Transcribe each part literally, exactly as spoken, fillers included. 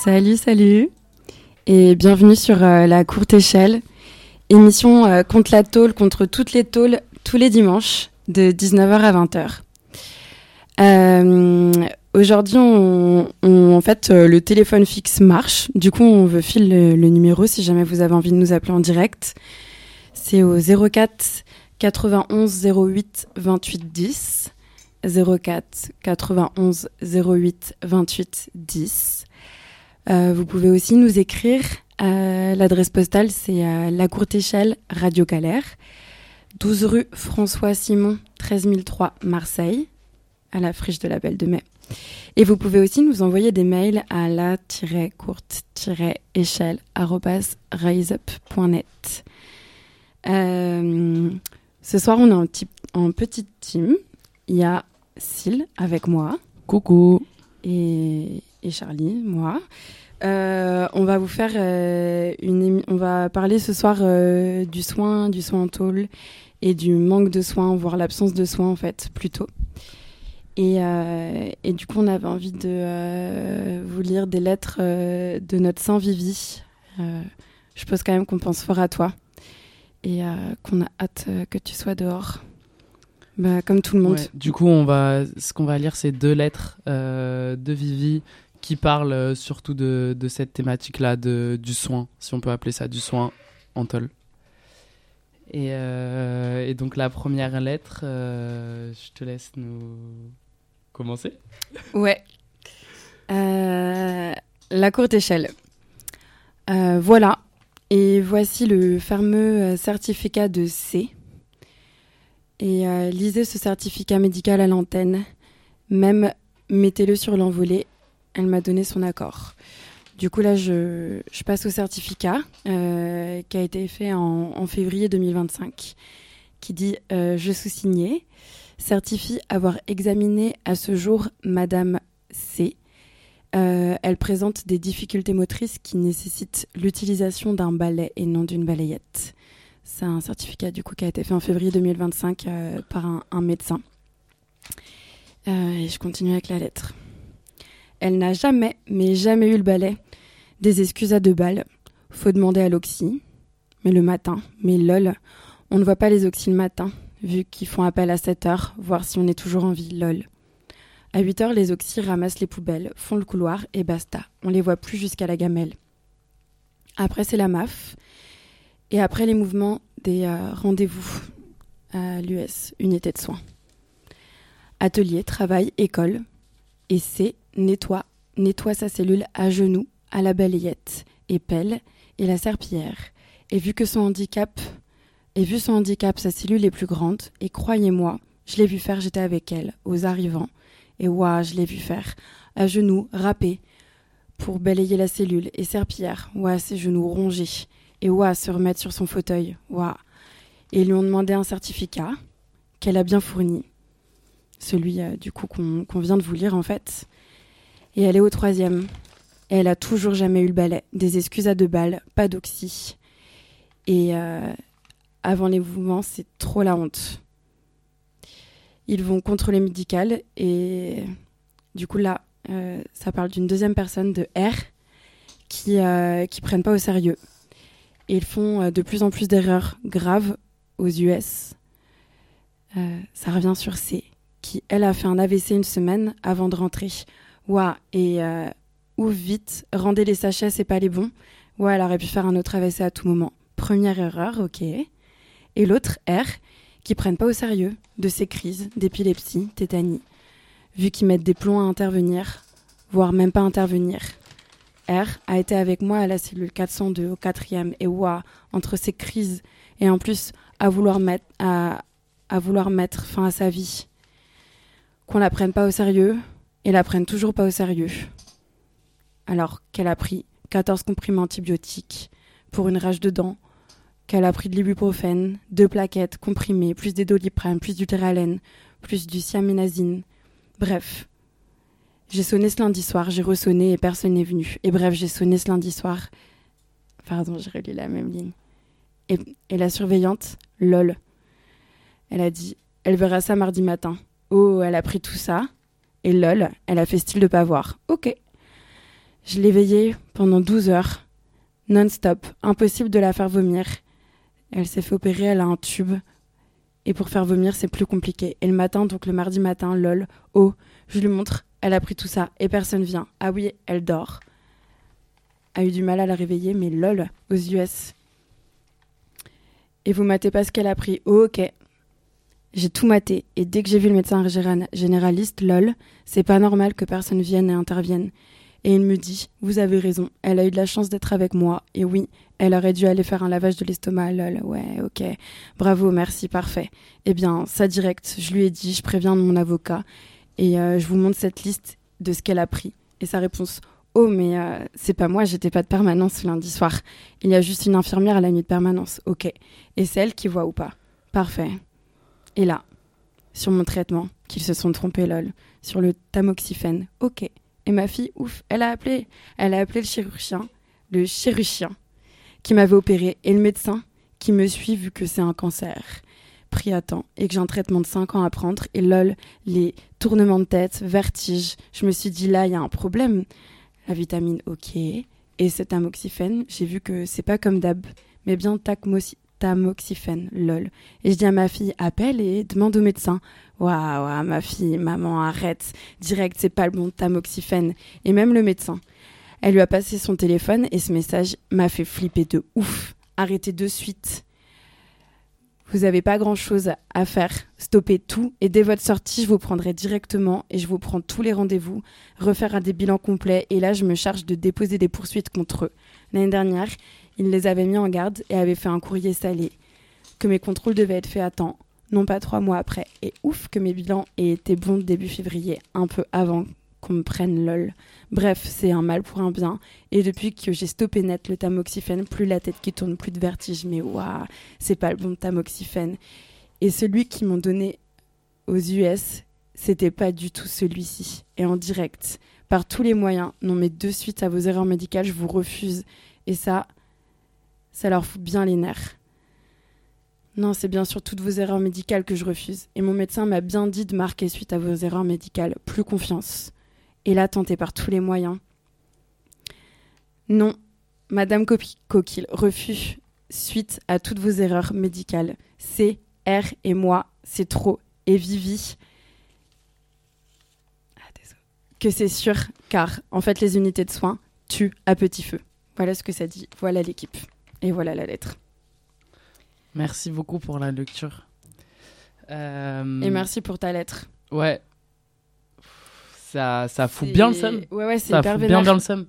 Salut, salut et bienvenue sur euh, La Courte Échelle, émission euh, contre la tôle, contre toutes les tôles, tous les dimanches de dix-neuf heures à vingt heures. Euh, aujourd'hui, on, on, en fait, euh, le téléphone fixe marche. Du coup, on veut filer le, le numéro si jamais vous avez envie de nous appeler en direct. C'est au zéro quatre quatre-vingt-onze zéro huit vingt-huit dix. zéro quatre quatre-vingt-onze zéro huit vingt-huit dix. Euh, vous pouvez aussi nous écrire. Euh, l'adresse postale, c'est euh, La Courte Échelle, Radio Galère, douze rue François Simon, treize mille trois, Marseille, à la friche de la Belle de Mai. Et vous pouvez aussi nous envoyer des mails à la-courte-échelle arobase riseup point net. Euh, ce soir, on est en, petit, en petite team. Il y a Syl avec moi. Coucou. Et, et Charlie, moi. Euh, on va vous faire euh, une émi- on va parler ce soir euh, du soin, du soin en tôle et du manque de soins, voire l'absence de soins en fait, plutôt. Et, euh, et du coup, on avait envie de euh, vous lire des lettres euh, de notre Saint Vivi. Euh, je pense quand même qu'on pense fort à toi et euh, qu'on a hâte euh, que tu sois dehors. Bah, comme tout le monde. Ouais, du coup, on va, ce qu'on va lire, c'est deux lettres euh, de Vivi qui parlent euh, surtout de, de cette thématique-là, de, du soin, si on peut appeler ça du soin en tôle. Et, euh, et donc, la première lettre, euh, je te laisse nous commencer. Ouais. Euh, la courte échelle. Euh, voilà. Et voici le fameux certificat de C. Et euh, lisez ce certificat médical à l'antenne. Même mettez-le sur l'envolée. Elle m'a donné son accord. Du coup, là, je, je passe au certificat euh, qui a été fait en, en février deux mille vingt-cinq, qui dit euh, « Je sous-signais, certifie avoir examiné à ce jour Madame C. Euh, elle présente des difficultés motrices qui nécessitent l'utilisation d'un balai et non d'une balayette. » C'est un certificat du coup qui a été fait en février deux mille vingt-cinq euh, par un, un médecin. Euh, et je continue avec la lettre. Elle n'a jamais, mais jamais eu le balai. Des excuses à deux balles. Faut demander à l'oxy. Mais le matin, mais lol, on ne voit pas les oxy le matin, vu qu'ils font appel à sept heures, voir si on est toujours en vie, lol. À huit heures, les oxy ramassent les poubelles, font le couloir et basta. On les voit plus jusqu'à la gamelle. Après, c'est la M A F. Et après les mouvements des euh, rendez-vous à l'U S, unité de soins. Atelier, travail, école. Et C, nettoie, nettoie sa cellule à genoux, à la balayette, et pelle, et la serpillière. Et vu que son handicap, et vu son handicap, sa cellule est plus grande, et croyez-moi, je l'ai vu faire, j'étais avec elle, aux arrivants. Et ouah, je l'ai vu faire, à genoux, râpé, pour balayer la cellule, et serpillière, ouah, ses genoux rongés. Et ouah, se remettre sur son fauteuil, ouah. Et ils lui ont demandé un certificat qu'elle a bien fourni. Celui, euh, du coup, qu'on, qu'on vient de vous lire, en fait. Et elle est au troisième. Et elle a toujours jamais eu le balai. Des excuses à deux balles, pas d'oxy. Et euh, avant les mouvements, c'est trop la honte. Ils vont contrôler médical. Et du coup, là, euh, ça parle d'une deuxième personne, de R, qui euh, qui prennent pas au sérieux. Et ils font euh, de plus en plus d'erreurs graves aux U S. Euh, ça revient sur C, qui, elle, a fait un A V C une semaine avant de rentrer. Ouah, et euh, ouvre vite, rendez les sachets, c'est pas les bons. Ouah, elle aurait pu faire un autre A V C à tout moment. Première erreur, ok. Et l'autre, R, qui prennent pas au sérieux de ces crises d'épilepsie, tétanie, vu qu'ils mettent des plombs à intervenir, voire même pas intervenir. R a été avec moi à la cellule quatre cent deux, au quatrième, et ouah, entre ces crises, et en plus, à vouloir mettre, à, à vouloir mettre fin à sa vie. Qu'on la prenne pas au sérieux, et la prenne toujours pas au sérieux. Alors qu'elle a pris quatorze comprimés antibiotiques pour une rage de dents, qu'elle a pris de l'ibuprofène, deux plaquettes comprimées, plus des doliprane, plus du Teralène, plus du siaménazine. Bref. J'ai sonné ce lundi soir, j'ai ressonné et personne n'est venu. Et bref, j'ai sonné ce lundi soir. Pardon, j'ai relu la même ligne. Et, et la surveillante, lol. Elle a dit, elle verra ça mardi matin. Oh, elle a pris tout ça. Et lol, elle a fait style de pas voir. Ok. Je l'ai veillée pendant douze heures, non-stop, impossible de la faire vomir. Elle s'est fait opérer, elle a un tube. Et pour faire vomir, c'est plus compliqué. Et le matin, donc le mardi matin, lol, oh, je lui montre, elle a pris tout ça et personne vient. Ah oui, elle dort. A eu du mal à la réveiller, mais lol, aux U S. Et vous matez pas ce qu'elle a pris. Oh, ok. J'ai tout maté. Et dès que j'ai vu le médecin généraliste, lol, c'est pas normal que personne vienne et intervienne. Et il me dit, vous avez raison, elle a eu de la chance d'être avec moi. Et oui, elle aurait dû aller faire un lavage de l'estomac, lol. Ouais, ok. Bravo, merci, parfait. Eh bien, ça direct, je lui ai dit, je préviens mon avocat. Et euh, je vous montre cette liste de ce qu'elle a pris. Et sa réponse, oh, mais euh, c'est pas moi, j'étais pas de permanence lundi soir. Il y a juste une infirmière à la nuit de permanence. Ok. Et c'est elle qui voit ou pas? Parfait. Et là, sur mon traitement, qu'ils se sont trompés, lol. Sur le tamoxifène. Ok. Et ma fille, ouf, elle a appelé, elle a appelé le chirurgien, le chirurgien qui m'avait opéré et le médecin qui me suit vu que c'est un cancer pris à temps et que j'ai un traitement de cinq ans à prendre. Et lol, les tournements de tête, vertiges. Je me suis dit, là, il y a un problème. La vitamine, ok. Et cet amoxifène, j'ai vu que c'est pas comme d'hab, mais bien tacmosi- tamoxifène, lol. Et je dis à ma fille, appelle et demande au médecin. Waouh, waouh, ma fille, maman, arrête. Direct, c'est pas le bon tamoxifène. Et même le médecin. Elle lui a passé son téléphone et ce message m'a fait flipper de ouf. Arrêtez de suite. Vous n'avez pas grand-chose à faire. Stoppez tout et dès votre sortie, je vous prendrai directement et je vous prends tous les rendez-vous, refaire un des bilans complets et là, je me charge de déposer des poursuites contre eux. L'année dernière, ils les avaient mis en garde et avaient fait un courrier salé. Que mes contrôles devaient être faits à temps, non pas trois mois après. Et ouf que mes bilans aient été bons début février, un peu avant qu'on me prenne lol. Bref, c'est un mal pour un bien. Et depuis que j'ai stoppé net le tamoxifène, plus la tête qui tourne, plus de vertige. Mais waouh, c'est pas le bon tamoxifène. Et celui qu'ils m'ont donné aux U S, c'était pas du tout celui-ci. Et en direct, par tous les moyens, non mais de suite à vos erreurs médicales, je vous refuse. Et ça, ça leur fout bien les nerfs. Non, c'est bien sûr toutes vos erreurs médicales que je refuse. Et mon médecin m'a bien dit de marquer suite à vos erreurs médicales. Plus confiance. Et là, tentez par tous les moyens. Non, Madame Coquille refuse suite à toutes vos erreurs médicales. C'est R et moi, c'est trop. Et Vivi, ah, désolé. Que c'est sûr, car en fait, les unités de soins tuent à petit feu. Voilà ce que ça dit. Voilà l'équipe. Et voilà la lettre. Merci beaucoup pour la lecture. Euh... Et merci pour ta lettre. Ouais. Ça, ça fout c'est... bien le seum. Ouais, ouais, c'est ça hyper fout vénère. bien, bien le seum.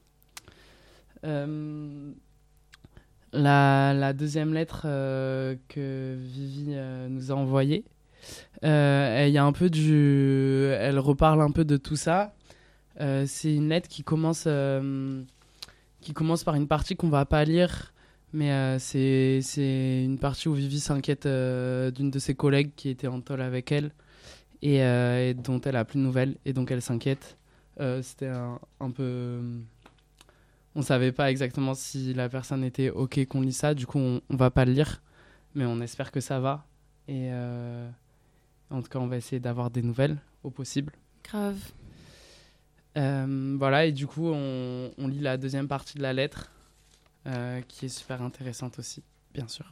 Euh... La, la deuxième lettre euh, que Vivi euh, nous a envoyée, euh, il y a un peu du... elle reparle un peu de tout ça. Euh, c'est une lettre qui commence, euh, qui commence par une partie qu'on va pas lire, mais euh, c'est, c'est une partie où Vivi s'inquiète euh, d'une de ses collègues qui était en tôle avec elle et, euh, et dont elle a plus de nouvelles et donc elle s'inquiète. Euh, c'était un, un peu... On savait pas exactement si la personne était ok qu'on lit ça, du coup on, on va pas le lire, mais on espère que ça va. Et euh, en tout cas on va essayer d'avoir des nouvelles au possible. Grave. Euh, voilà, et du coup on, on lit la deuxième partie de la lettre, euh, qui est super intéressante aussi, bien sûr.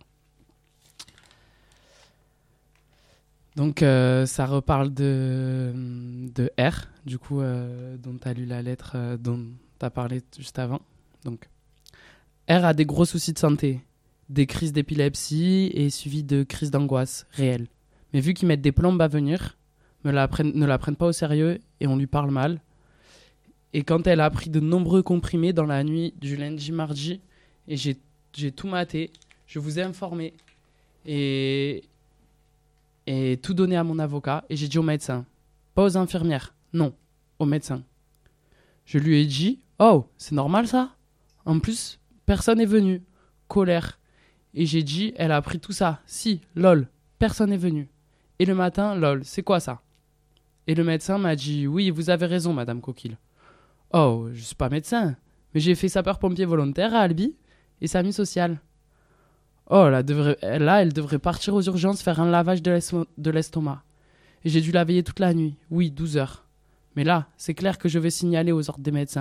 Donc euh, ça reparle de, de R, du coup, euh, dont tu as lu la lettre euh, dont tu as parlé juste avant. Donc, R a des gros soucis de santé, des crises d'épilepsie et suivies de crises d'angoisse réelles. Mais vu qu'ils mettent des plombes à venir, ne la, prennent, ne la prennent pas au sérieux et on lui parle mal. Et quand elle a pris de nombreux comprimés dans la nuit du lundi-mardi, et j'ai, j'ai tout maté, je vous ai informé et, et tout donné à mon avocat. Et j'ai dit au médecin, pas aux infirmières, non, au médecin. Je lui ai dit, oh, c'est normal ça ? En plus, personne n'est venu. Colère. Et j'ai dit, elle a appris tout ça. Si, lol, personne n'est venu. Et le matin, lol, c'est quoi ça ? Et le médecin m'a dit, oui, vous avez raison, Madame Coquille. Oh, je suis pas médecin, mais j'ai fait sapeur-pompier volontaire à Albi et S A M U social. Oh, là, devrait, là, elle devrait partir aux urgences faire un lavage de, l'estomac, de l'estomac. Et j'ai dû la veiller toute la nuit. Oui, douze heures. Mais là, c'est clair que je vais signaler aux ordres des médecins.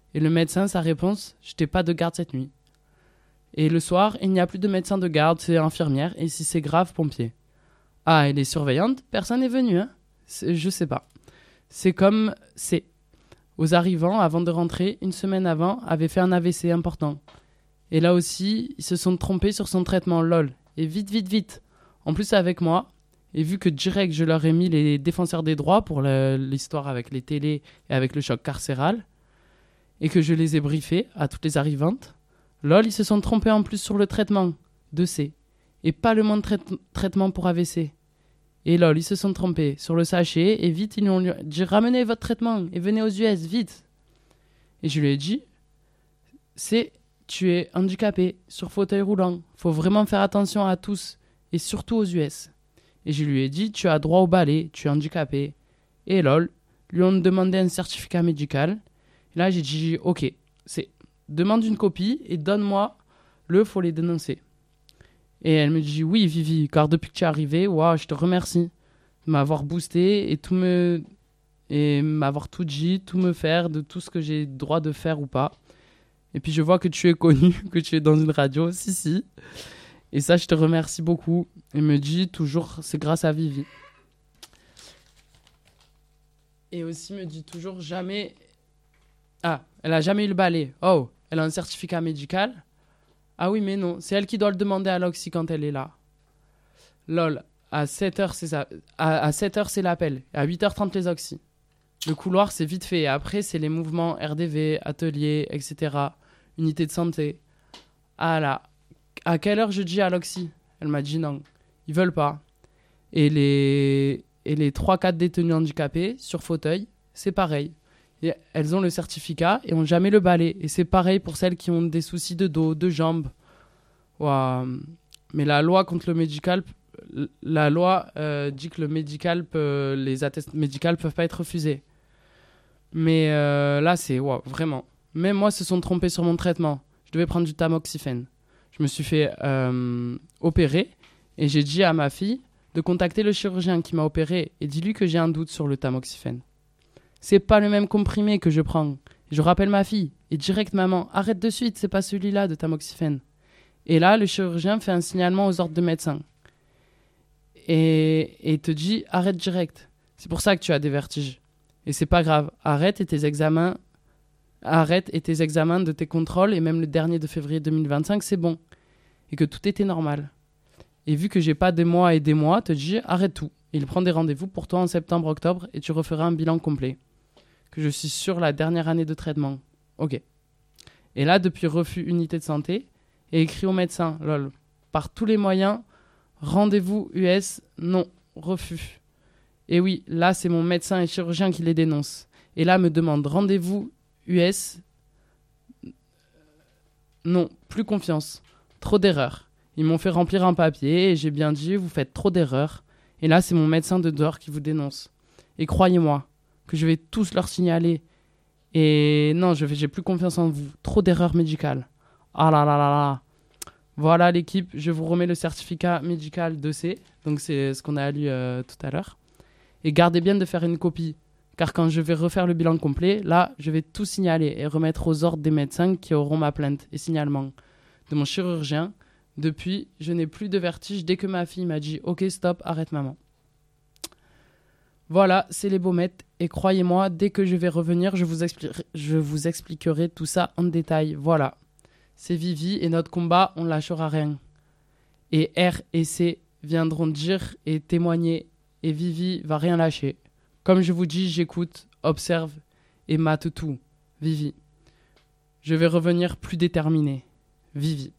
Et le médecin, sa réponse, je n'ai pas de garde cette nuit. Et le soir, il n'y a plus de médecin de garde, c'est infirmière, et si c'est grave, pompier. Ah, et les surveillantes, personne n'est venu, hein. C'est, je sais pas. C'est comme c'est. Aux arrivants, avant de rentrer, une semaine avant, avait fait un A V C important. Et là aussi, ils se sont trompés sur son traitement, lol. Et vite, vite, vite. En plus, avec moi, et vu que direct, je leur ai mis les défenseurs des droits pour le, l'histoire avec les télés et avec le choc carcéral, et que je les ai briefés à toutes les arrivantes, lol, ils se sont trompés en plus sur le traitement de C. Et pas le moins de trai- traitement pour A V C. Et lol, ils se sont trompés sur le sachet, et vite, ils lui ont dit « Ramenez votre traitement, et venez aux U S, vite !» Et je lui ai dit « C'est, tu es handicapé, sur fauteuil roulant, faut vraiment faire attention à tous, et surtout aux U S. » Et je lui ai dit « Tu as droit au balai, tu es handicapé. » Et lol, lui ont demandé un certificat médical. Et là, j'ai dit « Ok, c'est, demande une copie, et donne-moi le, faut les dénoncer. » Et elle me dit « Oui, Vivi, car depuis que tu es arrivée, wow, je te remercie de m'avoir boosté et, tout me... et m'avoir tout dit, tout me faire, de tout ce que j'ai le droit de faire ou pas. Et puis je vois que tu es connue, que tu es dans une radio, si, si. Et ça, je te remercie beaucoup. » Elle me dit toujours « C'est grâce à Vivi. » Et aussi me dit toujours « Jamais... » Ah, elle a jamais eu le balai. Oh, elle a un certificat médical. Ah oui, mais non, c'est elle qui doit le demander à l'Oxy quand elle est là. Lol, à sept heures, c'est ça. À, à sept heures, c'est l'appel. À huit heures trente, les Oxy. Le couloir, c'est vite fait. Et après, c'est les mouvements R D V, atelier, et cetera. Unité de santé. Ah là, à quelle heure je dis à l'Oxy ? Elle m'a dit non, ils veulent pas. Et les, et les trois quatre détenus handicapés sur fauteuil, c'est pareil. Et elles ont le certificat et ont jamais le balai. Et c'est pareil pour celles qui ont des soucis de dos, de jambes. Ouah. Mais la loi contre le médical, la loi euh, dit que le médical peut, les attestations médicales peuvent pas être refusées. Mais euh, là, c'est ouah, vraiment. Même moi, se sont trompés sur mon traitement. Je devais prendre du tamoxifène. Je me suis fait euh, opérer et j'ai dit à ma fille de contacter le chirurgien qui m'a opéré et dis-lui que j'ai un doute sur le tamoxifène. C'est pas le même comprimé que je prends. Je rappelle ma fille. Et direct, maman, arrête de suite, c'est pas celui-là de tamoxifène. Et là, le chirurgien fait un signalement aux ordres de médecin. Et, et te dit, arrête direct. C'est pour ça que tu as des vertiges. Et c'est pas grave. Arrête et tes examens, arrête et tes examens de tes contrôles, et même le dernier de février deux mille vingt-cinq, c'est bon. Et que tout était normal. Et vu que j'ai pas des mois et des mois, te dit, arrête tout. Et il prend des rendez-vous pour toi en septembre-octobre et tu referas un bilan complet. Que je suis sur la dernière année de traitement. Ok. Et là, depuis refus unité de santé, et écrit au médecin, lol, par tous les moyens, rendez-vous U S, non, refus. Et oui, là, c'est mon médecin et chirurgien qui les dénonce. Et là, me demande rendez-vous U S, non, plus confiance, trop d'erreurs. Ils m'ont fait remplir un papier et j'ai bien dit, vous faites trop d'erreurs. Et là, c'est mon médecin de dehors qui vous dénonce. Et croyez-moi, que je vais tous leur signaler. Et non, je vais, j'ai plus confiance en vous. Trop d'erreurs médicales. Ah là là là là. Voilà l'équipe, je vous remets le certificat médical de C. Donc c'est ce qu'on a lu euh, tout à l'heure. Et gardez bien de faire une copie. Car quand je vais refaire le bilan complet, là, je vais tout signaler et remettre aux ordres des médecins qui auront ma plainte et signalement. De mon chirurgien. Depuis, je n'ai plus de vertige dès que ma fille m'a dit « Ok, stop, arrête maman ». Voilà, c'est les baumettes. Et croyez-moi, dès que je vais revenir, je vous, expli- je vous expliquerai tout ça en détail. Voilà. C'est Vivi et notre combat, on ne lâchera rien. Et R et C viendront dire et témoigner. Et Vivi va rien lâcher. Comme je vous dis, j'écoute, observe et mate tout. Vivi. Je vais revenir plus déterminé. Vivi.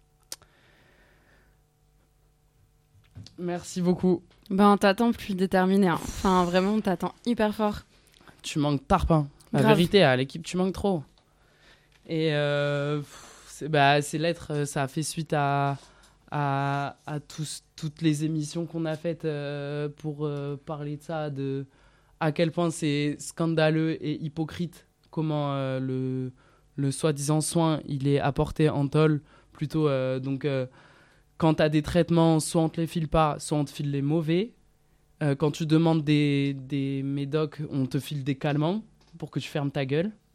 Merci beaucoup. Ben, on t'attend plus déterminé. Hein. Enfin, vraiment, on t'attend hyper fort. Tu manques tarpin. La Grave. vérité, à l'équipe, tu manques trop. Et euh, c'est, bah, ces lettres, ça a fait suite à, à, à tous, toutes les émissions qu'on a faites euh, pour euh, parler de ça, de à quel point c'est scandaleux et hypocrite comment euh, le, le soi-disant soin il est apporté en tôle. Plutôt, euh, donc... Euh, quand tu as des traitements, soit on te les file pas, soit on te file les mauvais. Euh, quand tu demandes des, des médocs, on te file des calmants pour que tu fermes ta gueule.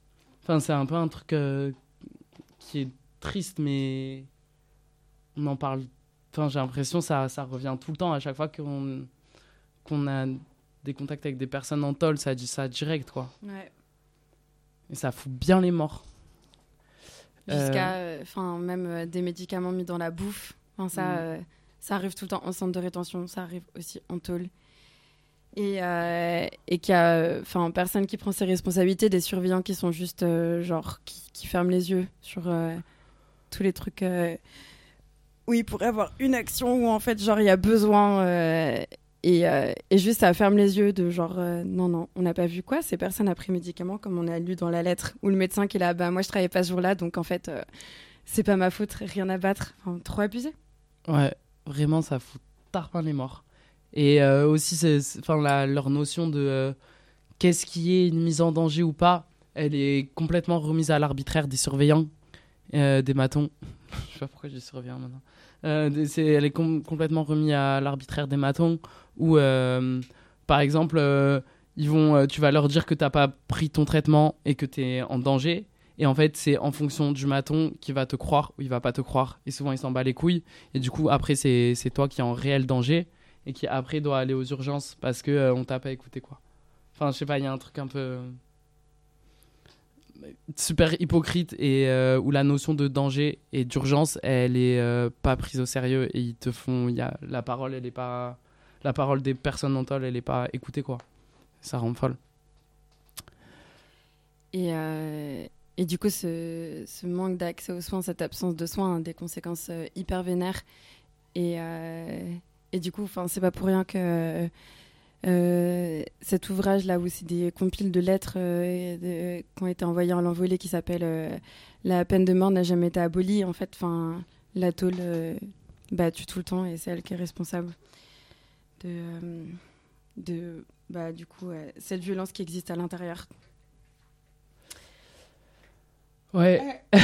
Enfin, c'est un peu un truc euh, qui est triste, mais on en parle. Enfin, j'ai l'impression que ça, ça revient tout le temps. À chaque fois qu'on, qu'on a des contacts avec des personnes en tôle, ça dit ça direct, quoi. Ouais. Et ça fout bien les morts. Jusqu'à, enfin, euh... même euh, des médicaments mis dans la bouffe. Enfin, ça, mmh. euh, ça arrive tout le temps en centre de rétention. Ça arrive aussi en tôle. Et, euh, et qu'il y a, enfin, personne qui prend ses responsabilités, des surveillants qui sont juste, euh, genre, qui, qui ferment les yeux sur euh, tous les trucs euh, où il pourrait avoir une action où, en fait, genre, il y a besoin euh, et, euh, et juste, ça ferme les yeux de genre, euh, non, non, on n'a pas vu quoi, ces personnes a pris médicaments, comme on a lu dans la lettre, ou le médecin qui est là, bah, moi, je travaillais pas ce jour-là, donc, en fait, euh, c'est pas ma faute, rien à battre. Enfin, trop abusé. Ouais, vraiment, ça fout tarpin les morts. Et euh, aussi, c'est, c'est, enfin, la, leur notion de euh, qu'est-ce qui est une mise en danger ou pas, elle est complètement remise à l'arbitraire des surveillants, euh, des matons. Je sais pas pourquoi je dis surveillants maintenant. Euh, c'est, elle est com- complètement remise à l'arbitraire des matons, où, euh, par exemple, euh, ils vont, euh, tu vas leur dire que t'as pas pris ton traitement et que t'es en danger. Et en fait, c'est en fonction du maton qui va te croire ou il va pas te croire. Et souvent, il s'en bat les couilles. Et du coup, après, c'est, c'est toi qui es en réel danger. Et qui après doit aller aux urgences parce qu'on euh, t'a pas écouté, quoi. Enfin, je sais pas, il y a un truc un peu euh, super hypocrite et euh, où la notion de danger et d'urgence, elle est euh, pas prise au sérieux et ils te font, il y a la parole, elle est pas, la parole des personnes mentales, elle est pas écoutée, quoi. Ça rend folle. Et euh, et du coup, ce, ce manque d'accès aux soins, cette absence de soins, a des conséquences euh, hyper vénères et euh, Et du coup, c'est pas pour rien que euh, cet ouvrage-là, où c'est des compiles de lettres euh, de, qui ont été envoyées en l'envolée, qui s'appelle euh, « La peine de mort n'a jamais été abolie ». En fait, la tôle euh, bah, tue tout le temps et c'est elle qui est responsable de, euh, de bah, du coup, euh, cette violence qui existe à l'intérieur. Ouais.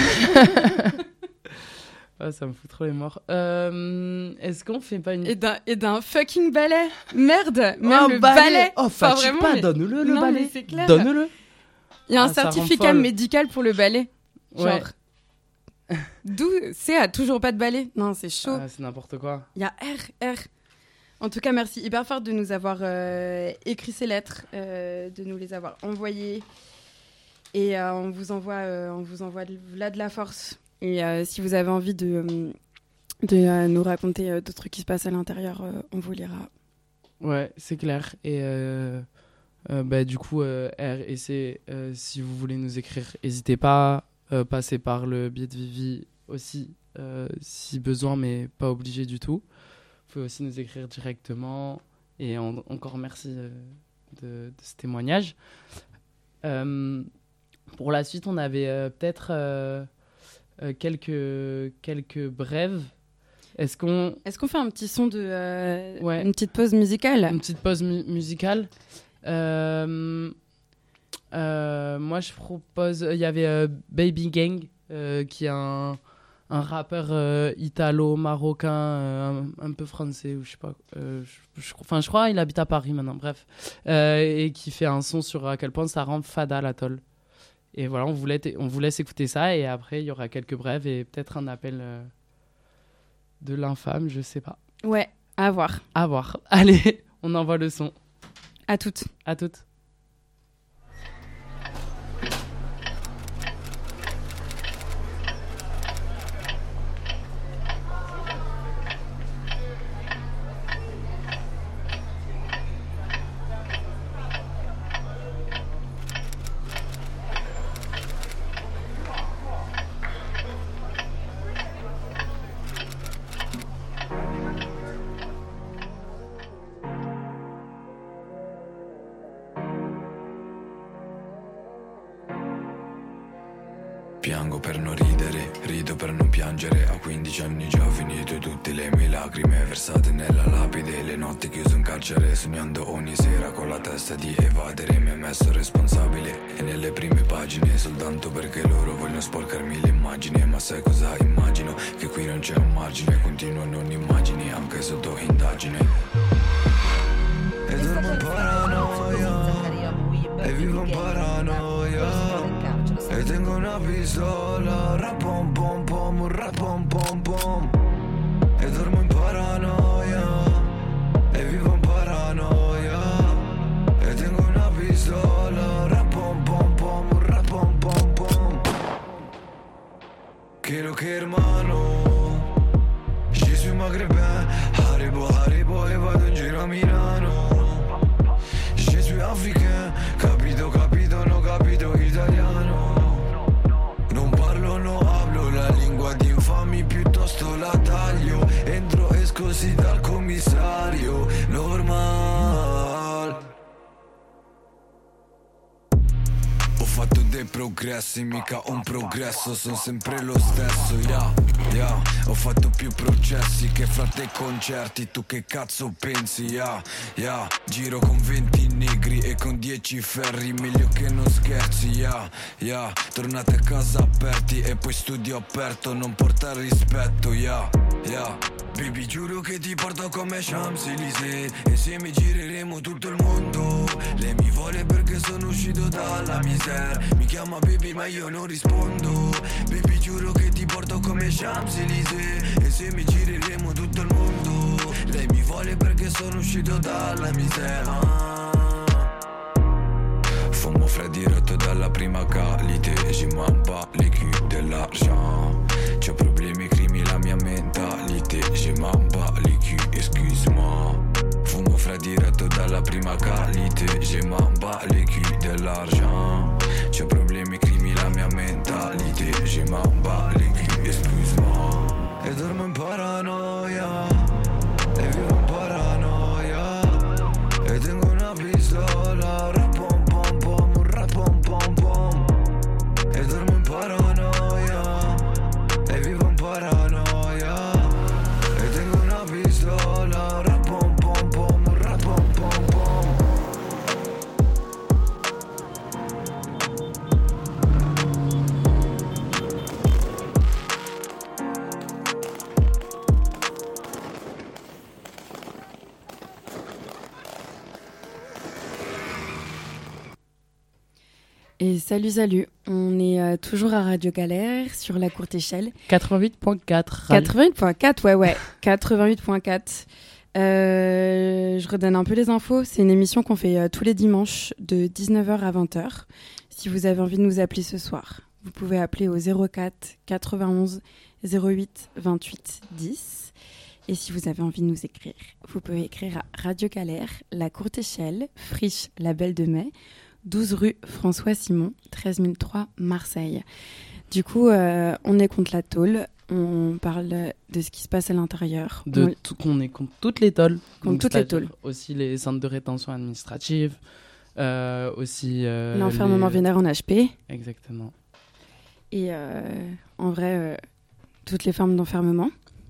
Ah, ça me fout trop les morts. Euh, est-ce qu'on fait pas une... Et d'un, et d'un fucking balai. Merde, même oh, le balai. balai. Oh, fatigue pas, mais... donne-le le non, balai. C'est clair. Donne-le. Il y a un ah, certificat médical pour le balai. Genre. Ouais. D'où c'est à toujours pas de balai. Non, c'est chaud. Ah, c'est n'importe quoi. Il y a R, R. En tout cas, merci hyper fort de nous avoir euh, écrit ces lettres, euh, de nous les avoir envoyées. Et euh, on vous envoie, euh, on vous envoie de, là de la force. Et euh, si vous avez envie de, de euh, nous raconter euh, d'autres trucs qui se passent à l'intérieur, euh, on vous lira. Ouais, c'est clair. Et euh, euh, bah, du coup, euh, R et C, euh, si vous voulez nous écrire, n'hésitez pas. Euh, passer par le biais de Vivi aussi, euh, si besoin, mais pas obligé du tout. Vous pouvez aussi nous écrire directement. Et en, encore merci euh, de, de ce témoignage. Euh, pour la suite, on avait euh, peut-être... Euh, Euh, quelques, quelques brèves. Est-ce qu'on... Est-ce qu'on fait un petit son de... Euh, ouais. Une petite pause musicale ? Une petite pause mu- musicale. Euh, euh, moi, je propose... Il y avait euh, Baby Gang, euh, qui est un, un rappeur euh, italo-marocain, euh, un, un peu français, ou je sais pas... Euh, je, je, enfin, je crois qu'il habite à Paris maintenant, bref. Euh, et qui fait un son sur à quel point ça rend fada la tôle. Et voilà, on vous, laisse, on vous laisse écouter ça et après, il y aura quelques brèves et peut-être un appel euh, de l'infâme, je sais pas. Ouais, à voir. À voir. Allez, on envoie le son. À toutes. À toutes. Piango per non ridere, rido per non piangere. A quindici anni già ho finito tutte le mie lacrime versate nella lapide. Le notti chiuso in carcere, sognando ogni sera con la testa di evadere. Mi ha messo responsabile e nelle prime pagine, soltanto perché loro vogliono sporcarmi l'immagine. Ma sai cosa immagino? Che qui non c'è un margine, continuo non immagini anche sotto indagine. E dormo in paranoia, e vivo in paranoia, e tengo Milano. Je suis maghrébin, Haribo, Haribo e vado in giro a Milano. Je suis africain, capito, capito, no capito italiano. Non parlo, no hablo la lingua di infami, piuttosto la taglio. Entro, esco, sì dal commissario, normal. Ho fatto dei progressi, mica un progresso, sono sempre lo stesso, yeah, yeah. Ho fatto più processi che fra te concerti, tu che cazzo pensi, yeah, yeah. Giro con venti negri e con dieci ferri, meglio che non scherzi, yeah, yeah. Tornate a casa aperti e poi studio aperto, non porta rispetto, yeah, yeah. Baby giuro che ti porto come Champs-Élysées, e se mi gireremo tutto il mondo. Lei mi vuole perché sono uscito dalla misère, mi chiama baby ma io non rispondo. Baby giuro che ti porto come Champs-Élysées, e se mi gireremo tutto il mondo. Lei mi vuole perché sono uscito dalla misère, ah. Fumo freddi rotto dalla prima qualité, je m'en bats les culs de l'argent. C'ho problemi, crimi la mia mentalité, je m'en bats les culs, excuse-moi. Fumo freddi rotto dalla prima qualité, je m'en bats les culs de l'argent. C'ho problemi, crimi la mia mentalité, je m'en bats les culs, excuse-moi. E dormo in paranoia, e vivo in paranoia, e tengo una pistola, rapom pom pom, rapom pom pom. E dormo in paranoia, e vivo in paranoia, e tengo una pistola, rapom pom pom, rapom pom pom. Et salut, salut, on est euh, toujours à Radio Galère sur la courte échelle. quatre-vingt-huit point quatre. quatre-vingt-huit point quatre, ouais, ouais, quatre-vingt-huit point quatre. Euh, je redonne un peu les infos. C'est une émission qu'on fait euh, tous les dimanches de dix-neuf heures à vingt heures. Si vous avez envie de nous appeler ce soir, vous pouvez appeler au zéro quatre quatre-vingt-onze zéro huit vingt-huit dix. Et si vous avez envie de nous écrire, vous pouvez écrire à Radio Galère, la courte échelle, Friche, la Belle de Mai, douze rue François Simon, treize mille trois, Marseille. Du coup, euh, on est contre la tôle. On parle de ce qui se passe à l'intérieur. De on... tout, qu'on est contre toutes les tôles. Contre Donc, toutes les tôles. Aussi les centres de rétention administrative. Euh, aussi... Euh, L'enfermement les... vénère en H P. Exactement. Et euh, en vrai, euh, toutes les formes d'enfermement.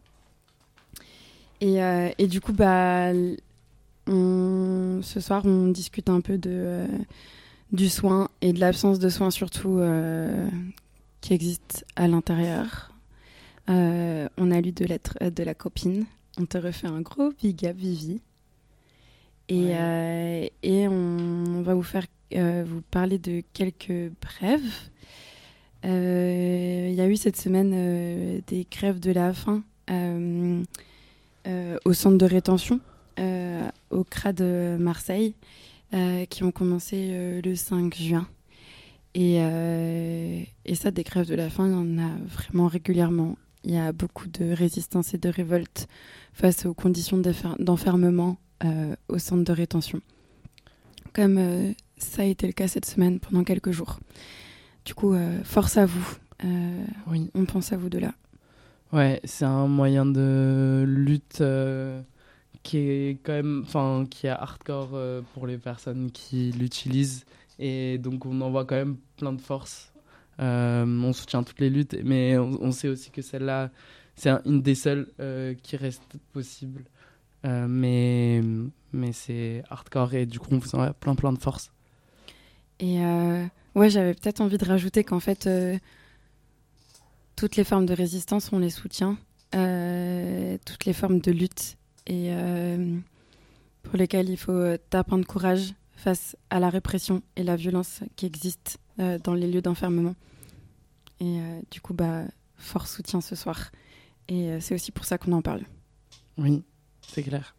Et, euh, et du coup, bah, on... ce soir, on discute un peu de... Euh, du soin et de l'absence de soins surtout euh, qui existe à l'intérieur. Euh, on a lu deux lettres euh, de la copine. On te refait un gros big up, Vivi. Et, ouais. euh, et on, on va vous faire euh, vous parler de quelques brèves. Il euh, y a eu cette semaine euh, des grèves de la faim euh, euh, au centre de rétention, euh, au C R A de Marseille. Euh, qui ont commencé euh, le cinq juin. Et, euh, et ça, des grèves de la faim, il y en a vraiment régulièrement. Il y a beaucoup de résistance et de révolte face aux conditions d'enfermement euh, au centre de rétention. Comme euh, ça a été le cas cette semaine pendant quelques jours. Du coup, euh, force à vous. Euh, oui. On pense à vous de là. Ouais, c'est un moyen de lutte... Euh... qui est quand même, enfin, qui est hardcore euh, pour les personnes qui l'utilisent, et donc on envoie quand même plein de force. Euh, on soutient toutes les luttes, mais on, on sait aussi que celle-là, c'est un, une des seules euh, qui reste possible. Euh, mais mais c'est hardcore, et du coup on vous envoie plein plein de force. Et euh, ouais, j'avais peut-être envie de rajouter qu'en fait euh, toutes les formes de résistance, on les soutient, euh, toutes les formes de lutte. Et euh, pour lesquels il faut euh, taper de courage face à la répression et la violence qui existent euh, dans les lieux d'enfermement. Et euh, du coup, bah, fort soutien ce soir. Et euh, c'est aussi pour ça qu'on en parle. Oui, c'est clair.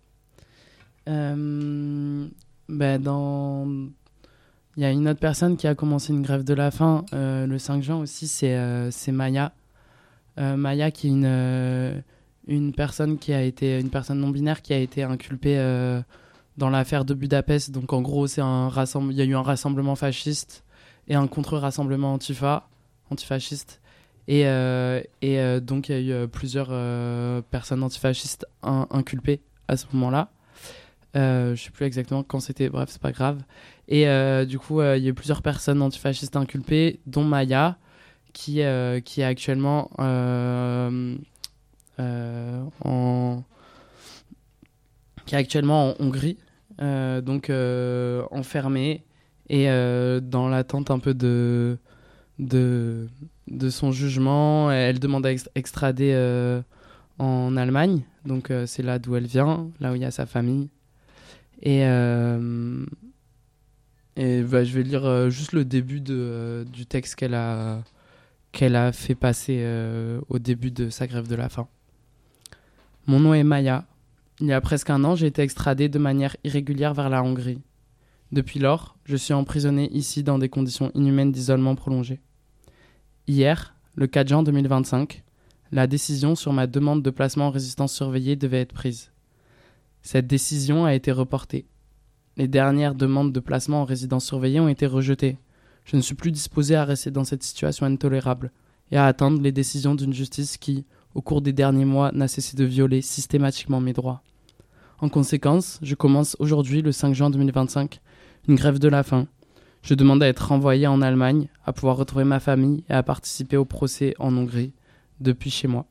Euh, bah, dans... Il y a une autre personne qui a commencé une grève de la faim euh, le cinq juin aussi, c'est, euh, c'est Maya. Euh, Maya, qui est une, euh, une personne qui a été une personne non binaire qui a été inculpée euh, dans l'affaire de Budapest. Donc en gros, c'est un rassembl- il y a eu un rassemblement fasciste et un contre-rassemblement antifa, antifasciste. Et, euh, et euh, donc il y a eu euh, plusieurs euh, personnes antifascistes in- inculpées à ce moment-là. Euh, je sais plus exactement quand c'était, bref, c'est pas grave. Et euh, du coup, euh, il y a eu plusieurs personnes antifascistes inculpées, dont Maya, qui, euh, qui est actuellement euh, euh, en qui est actuellement en Hongrie, euh, donc euh, enfermée et euh, dans l'attente un peu de de de son jugement. Elle demande à ext- extrader euh, en Allemagne, donc euh, c'est là d'où elle vient, là où il y a sa famille. Et euh, et bah, je vais lire euh, juste le début de euh, du texte qu'elle a qu'elle a fait passer euh, au début de sa grève de la faim. Mon nom est Maya. Il y a presque un an, j'ai été extradée de manière irrégulière vers la Hongrie. Depuis lors, je suis emprisonnée ici dans des conditions inhumaines d'isolement prolongé. Hier, le quatre juin deux mille vingt-cinq, la décision sur ma demande de placement en résidence surveillée devait être prise. Cette décision a été reportée. Les dernières demandes de placement en résidence surveillée ont été rejetées. Je ne suis plus disposée à rester dans cette situation intolérable et à attendre les décisions d'une justice qui, au cours des derniers mois, n'a cessé de violer systématiquement mes droits. En conséquence, je commence aujourd'hui, le cinq juin deux mille vingt-cinq, une grève de la faim. Je demande à être renvoyée en Allemagne, à pouvoir retrouver ma famille et à participer au procès en Hongrie, depuis chez moi.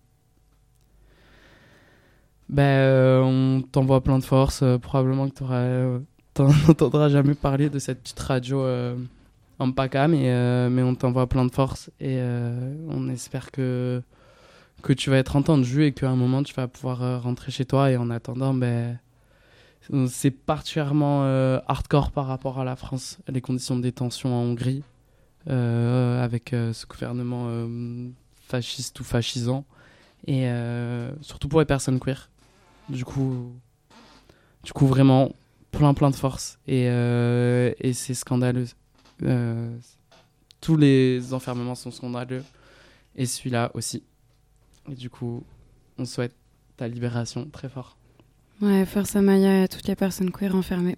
Ben, euh, on t'envoie plein de force. Euh, probablement que t'auras, euh, t'en entendras jamais parler de cette petite radio euh, en P A C A, mais, euh, mais on t'envoie plein de force et euh, on espère que, que tu vas être entendu et qu'à un moment tu vas pouvoir euh, rentrer chez toi. Et en attendant, ben, c'est particulièrement euh, hardcore par rapport à la France, les conditions de détention en Hongrie, euh, avec euh, ce gouvernement euh, fasciste ou fascisant, et euh, surtout pour les personnes queer. Du coup, du coup vraiment plein plein de force et, euh, et c'est scandaleux. Euh, tous les enfermements sont scandaleux et celui-là aussi. Et du coup, on souhaite ta libération très fort. Ouais, force à Maya et à toutes les personnes queer enfermées.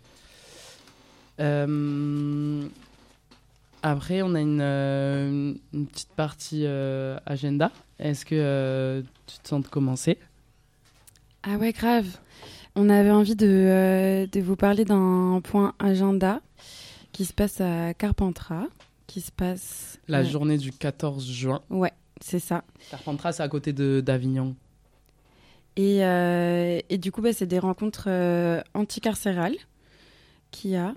Euh, après, on a une, euh, une petite partie euh, agenda. Est-ce que euh, tu te sens de commencer ? Ah ouais, grave. On avait envie de, euh, de vous parler d'un point agenda qui se passe à Carpentras, qui se passe... La euh, journée du quatorze juin. Ouais, c'est ça. Carpentras, c'est à côté de, d'Avignon. Et, euh, et du coup, bah, c'est des rencontres euh, anticarcérales qu'il y a.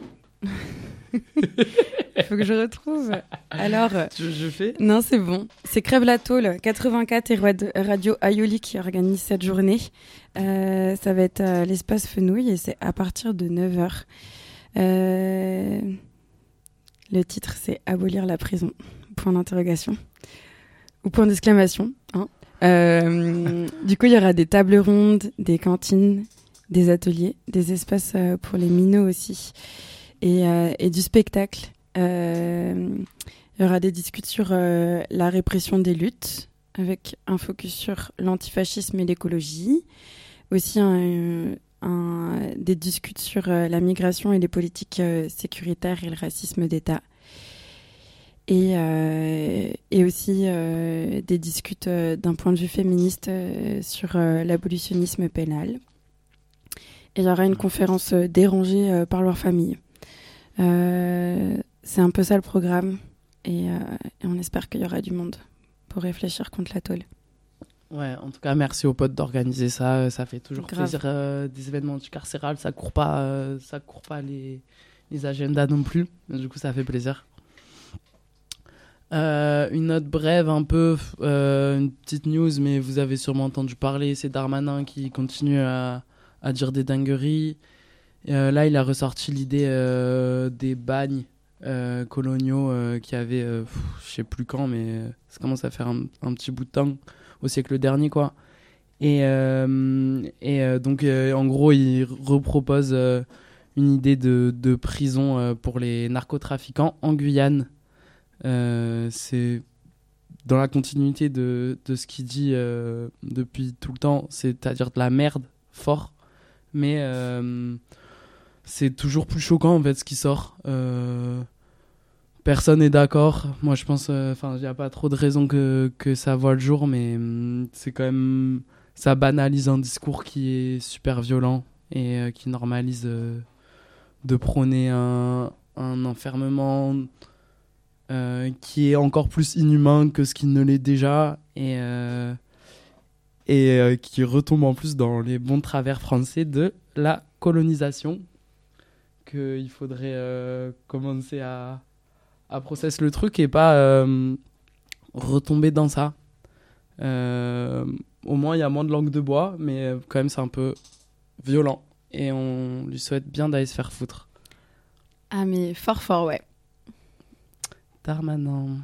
Il faut que je retrouve. Alors, Je, je fais non, c'est bon. C'est Crève la Tôle, quatre-vingt-quatre et Radio Aioli qui organise cette journée. Euh, ça va être à l'espace Fenouil et c'est à partir de neuf heures. Euh, le titre, c'est « Abolir la prison », point d'interrogation. Ou point d'exclamation. Hein. Euh, du coup, il y aura des tables rondes, des cantines, des ateliers, des espaces euh, pour les minots aussi. Et, euh, et du spectacle. Euh, il y aura des discussions sur euh, la répression des luttes, avec un focus sur l'antifascisme et l'écologie. Aussi un, un, des discussions sur euh, la migration et les politiques euh, sécuritaires et le racisme d'État. Et, euh, et aussi euh, des discussions euh, d'un point de vue féministe euh, sur euh, l'abolitionnisme pénal. Et il y aura une conférence euh, dérangée euh, par leur famille. Euh, c'est un peu ça le programme et, euh, et on espère qu'il y aura du monde pour réfléchir contre la tôle. Ouais, en tout cas, merci aux potes d'organiser ça. Ça fait toujours Grave. plaisir. Euh, des événements anticarcérales, ça court pas, euh, ça court pas les, les agendas non plus. Du coup, ça fait plaisir. Euh, une note brève, un peu, euh, une petite news, mais vous avez sûrement entendu parler. C'est Darmanin qui continue à, à dire des dingueries. Euh, là, il a ressorti l'idée euh, des bagnes euh, coloniaux euh, qu'il y avait, euh, pff, je sais plus quand, mais ça commence à faire un, un petit bout de temps, au siècle dernier, quoi. Et, euh, et euh, donc, euh, en gros, il repropose euh, une idée de, de prison euh, pour les narcotrafiquants en Guyane. Euh, c'est dans la continuité de, de ce qu'il dit euh, depuis tout le temps, c'est-à-dire de la merde fort, mais euh, c'est toujours plus choquant en fait ce qui sort. Euh, personne n'est d'accord. Moi je pense, enfin euh, il n'y a pas trop de raisons que, que ça voit le jour, mais euh, c'est quand même, ça banalise un discours qui est super violent et euh, qui normalise euh, de prôner un, un enfermement euh, qui est encore plus inhumain que ce qu'il ne l'est déjà et, euh, et euh, qui retombe en plus dans les bons travers français de la colonisation, qu'il faudrait euh, commencer à, à processer le truc et pas euh, retomber dans ça. Euh, au moins il y a moins de langue de bois, mais quand même c'est un peu violent et on lui souhaite bien d'aller se faire foutre. Ah mais fort fort ouais. Darmanin.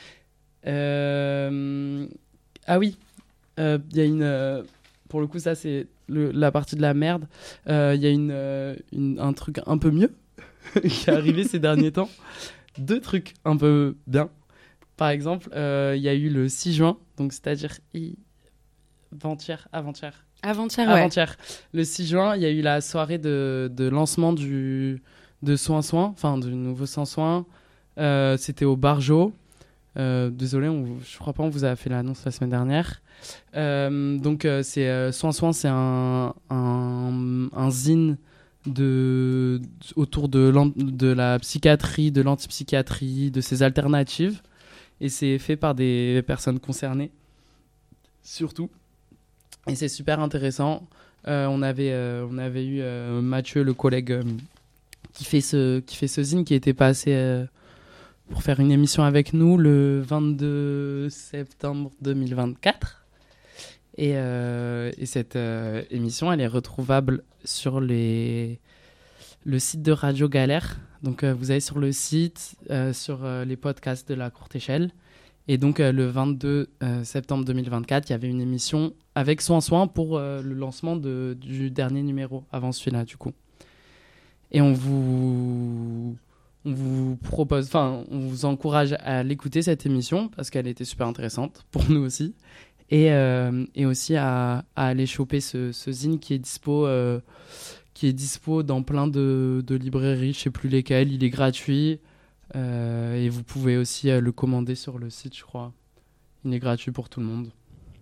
Euh... Ah oui, il euh, y a une... Euh... Pour le coup, ça, c'est le, la partie de la merde. Il euh, y a une, euh, une, un truc un peu mieux qui est arrivé ces derniers temps. Deux trucs un peu bien. Par exemple, il euh, y a eu le six juin, donc c'est-à-dire i... avant-hier, avant-hier. Avant-hier, ouais. Avant-hier. Le six juin, il y a eu la soirée de, de lancement du, de Soin Soin, enfin du nouveau Sans Soin. Euh, c'était au Barjo. Euh, désolé, on, je crois pas qu'on vous a fait l'annonce la semaine dernière. Euh, donc euh, c'est euh, Soin Soin, c'est un, un, un zine de, autour de, de la psychiatrie, de l'antipsychiatrie, de ses alternatives. Et c'est fait par des personnes concernées, surtout. Et c'est super intéressant. Euh, on, avait, euh, on avait eu euh, Mathieu, le collègue, euh, qui, fait ce, qui fait ce zine, qui était passé euh, pour faire une émission avec nous le vingt-deux septembre deux mille vingt-quatre. Et, euh, et cette euh, émission, elle est retrouvable sur les, le site de Radio Galère. Donc euh, vous allez sur le site, euh, sur euh, les podcasts de la courte échelle. Et donc, euh, le vingt-deux septembre deux mille vingt-quatre, il y avait une émission avec Soin Soin pour euh, le lancement de, du dernier numéro, avant celui-là, du coup. Et on vous, on vous propose, enfin, on vous encourage à l'écouter, cette émission, parce qu'elle était super intéressante, pour nous aussi. Et, euh, et aussi à, à aller choper ce, ce zine qui est dispo, euh, qui est dispo dans plein de, de librairies, je ne sais plus lesquelles, il est gratuit. Euh, et vous pouvez aussi euh, le commander sur le site, je crois. Il est gratuit pour tout le monde.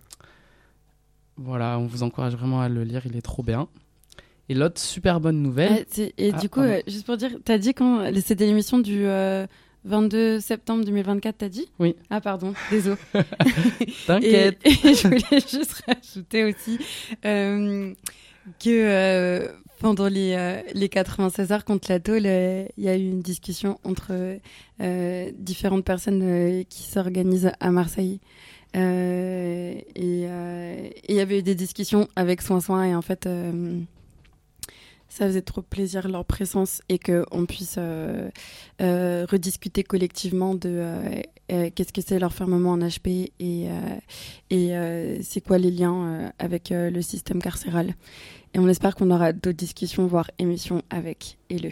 Voilà, on vous encourage vraiment à le lire, il est trop bien. Et l'autre super bonne nouvelle... Ah, et ah, du coup, euh, juste pour dire, t'as dit quand c'était l'émission du euh, vingt-deux septembre deux mille vingt-quatre, t'as dit ? Oui. Ah pardon, désolé. T'inquiète. Et, et je voulais juste rajouter aussi euh, que... Euh, Pendant les, euh, les quatre-vingt-seize heures contre la tôle, il euh, y a eu une discussion entre euh, différentes personnes euh, qui s'organisent à Marseille. Euh, et il euh, y avait eu des discussions avec Soin Soin et en fait, euh, ça faisait trop plaisir leur présence et qu'on puisse euh, euh, rediscuter collectivement de euh, euh, qu'est-ce que c'est l'enfermement en H P et, euh, et euh, c'est quoi les liens euh, avec euh, le système carcéral. Et on espère qu'on aura d'autres discussions, voire émissions avec Eleu.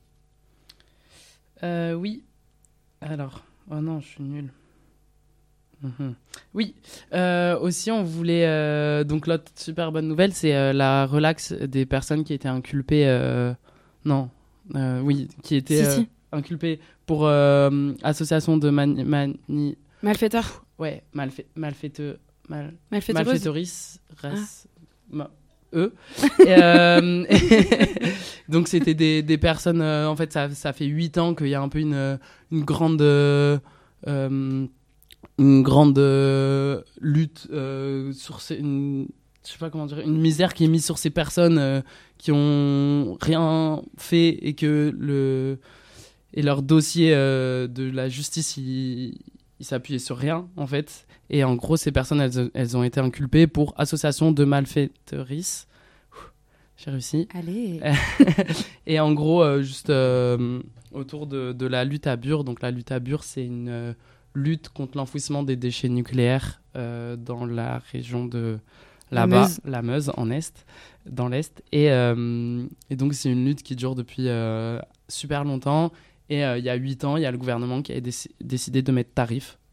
Euh, oui. Alors, oh non, je suis nulle. Mmh. Oui. Euh, aussi, on voulait... Euh, donc, l'autre super bonne nouvelle, c'est euh, la relaxe des personnes qui étaient inculpées... Euh, non. Euh, oui, qui étaient si, euh, si. inculpées pour euh, association de mani... mani... Malfaiteurs. Ouais, malfa... malfaiteux... Mal... Malfaiteuses. Malfaiteuristes. Ah. Ma... eux. Et, euh, donc c'était des, des personnes, euh, en fait ça, ça fait huit ans qu'il y a un peu une, une grande, euh, une grande euh, lutte euh, sur ces, une, je sais pas comment dire, une misère qui est mise sur ces personnes euh, qui ont rien fait et que le, et leur dossier euh, de la justice il, il s'appuyait sur rien en fait. Et en gros, ces personnes, elles, elles ont été inculpées pour association de malfaiteuristes. J'ai réussi. Allez. Et en gros, euh, juste euh, autour de, de la lutte à Bure. Donc la lutte à Bure, c'est une euh, lutte contre l'enfouissement des déchets nucléaires euh, dans la région de là-bas, la Meuse, la Meuse en Est, dans l'Est. Et, euh, et donc c'est une lutte qui dure depuis euh, super longtemps. Et il euh, y a huit ans, il y a le gouvernement qui a déc- décidé de mettre tarif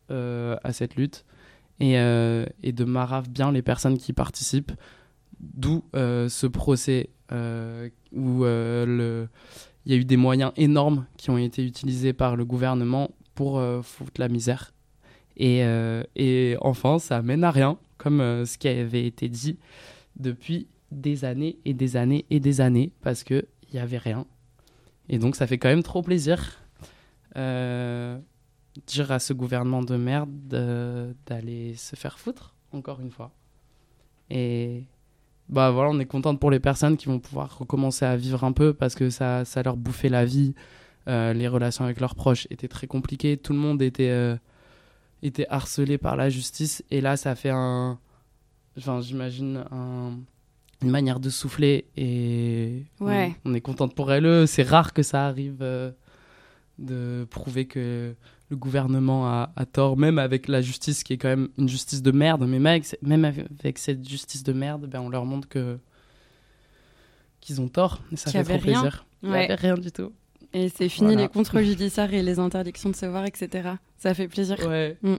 euh, à cette lutte et, euh, et de marave bien les personnes qui participent, d'où euh, ce procès euh, où euh, le... il y a eu des moyens énormes qui ont été utilisés par le gouvernement pour euh, foutre la misère. Et, euh, et enfin, ça mène à rien, comme euh, ce qui avait été dit depuis des années et des années et des années, parce qu'il n'y avait rien. Et donc, ça fait quand même trop plaisir euh, dire à ce gouvernement de merde de, d'aller se faire foutre, encore une fois. Et bah voilà, on est contente pour les personnes qui vont pouvoir recommencer à vivre un peu, parce que ça, ça leur bouffait la vie. Euh, les relations avec leurs proches étaient très compliquées. Tout le monde était... Euh, était harcelé par la justice, et là ça fait un enfin j'imagine un... une manière de souffler, et ouais. on, on est contente pour elle. C'est rare que ça arrive euh, de prouver que le gouvernement a, a tort, même avec la justice qui est quand même une justice de merde, mais même avec, même avec cette justice de merde, ben on leur montre que qu'ils ont tort, et ça Qu'il fait trop rien. plaisir. Ouais. Il n'y avait rien du tout. Et c'est fini Voilà. les contrôles judiciaires et les interdictions de se voir, et cetera. Ça fait plaisir. Ouais. Mm.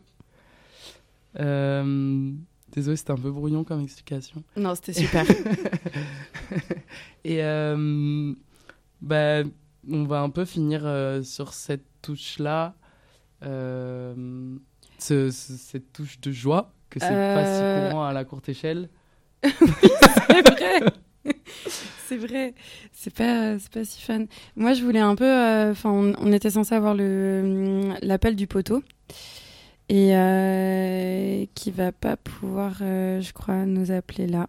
Euh... Désolé, c'était un peu brouillon comme explication. Non, c'était super. Et euh... bah, on va un peu finir euh, sur cette touche-là, euh... ce, ce, cette touche de joie, que c'est euh... pas si courant à la courte échelle. C'est vrai. C'est vrai, c'est pas, c'est pas si fun. Moi, je voulais un peu... Enfin, euh, on, on était censé avoir le, l'appel du poteau, et euh, qui va pas pouvoir, euh, je crois, nous appeler là.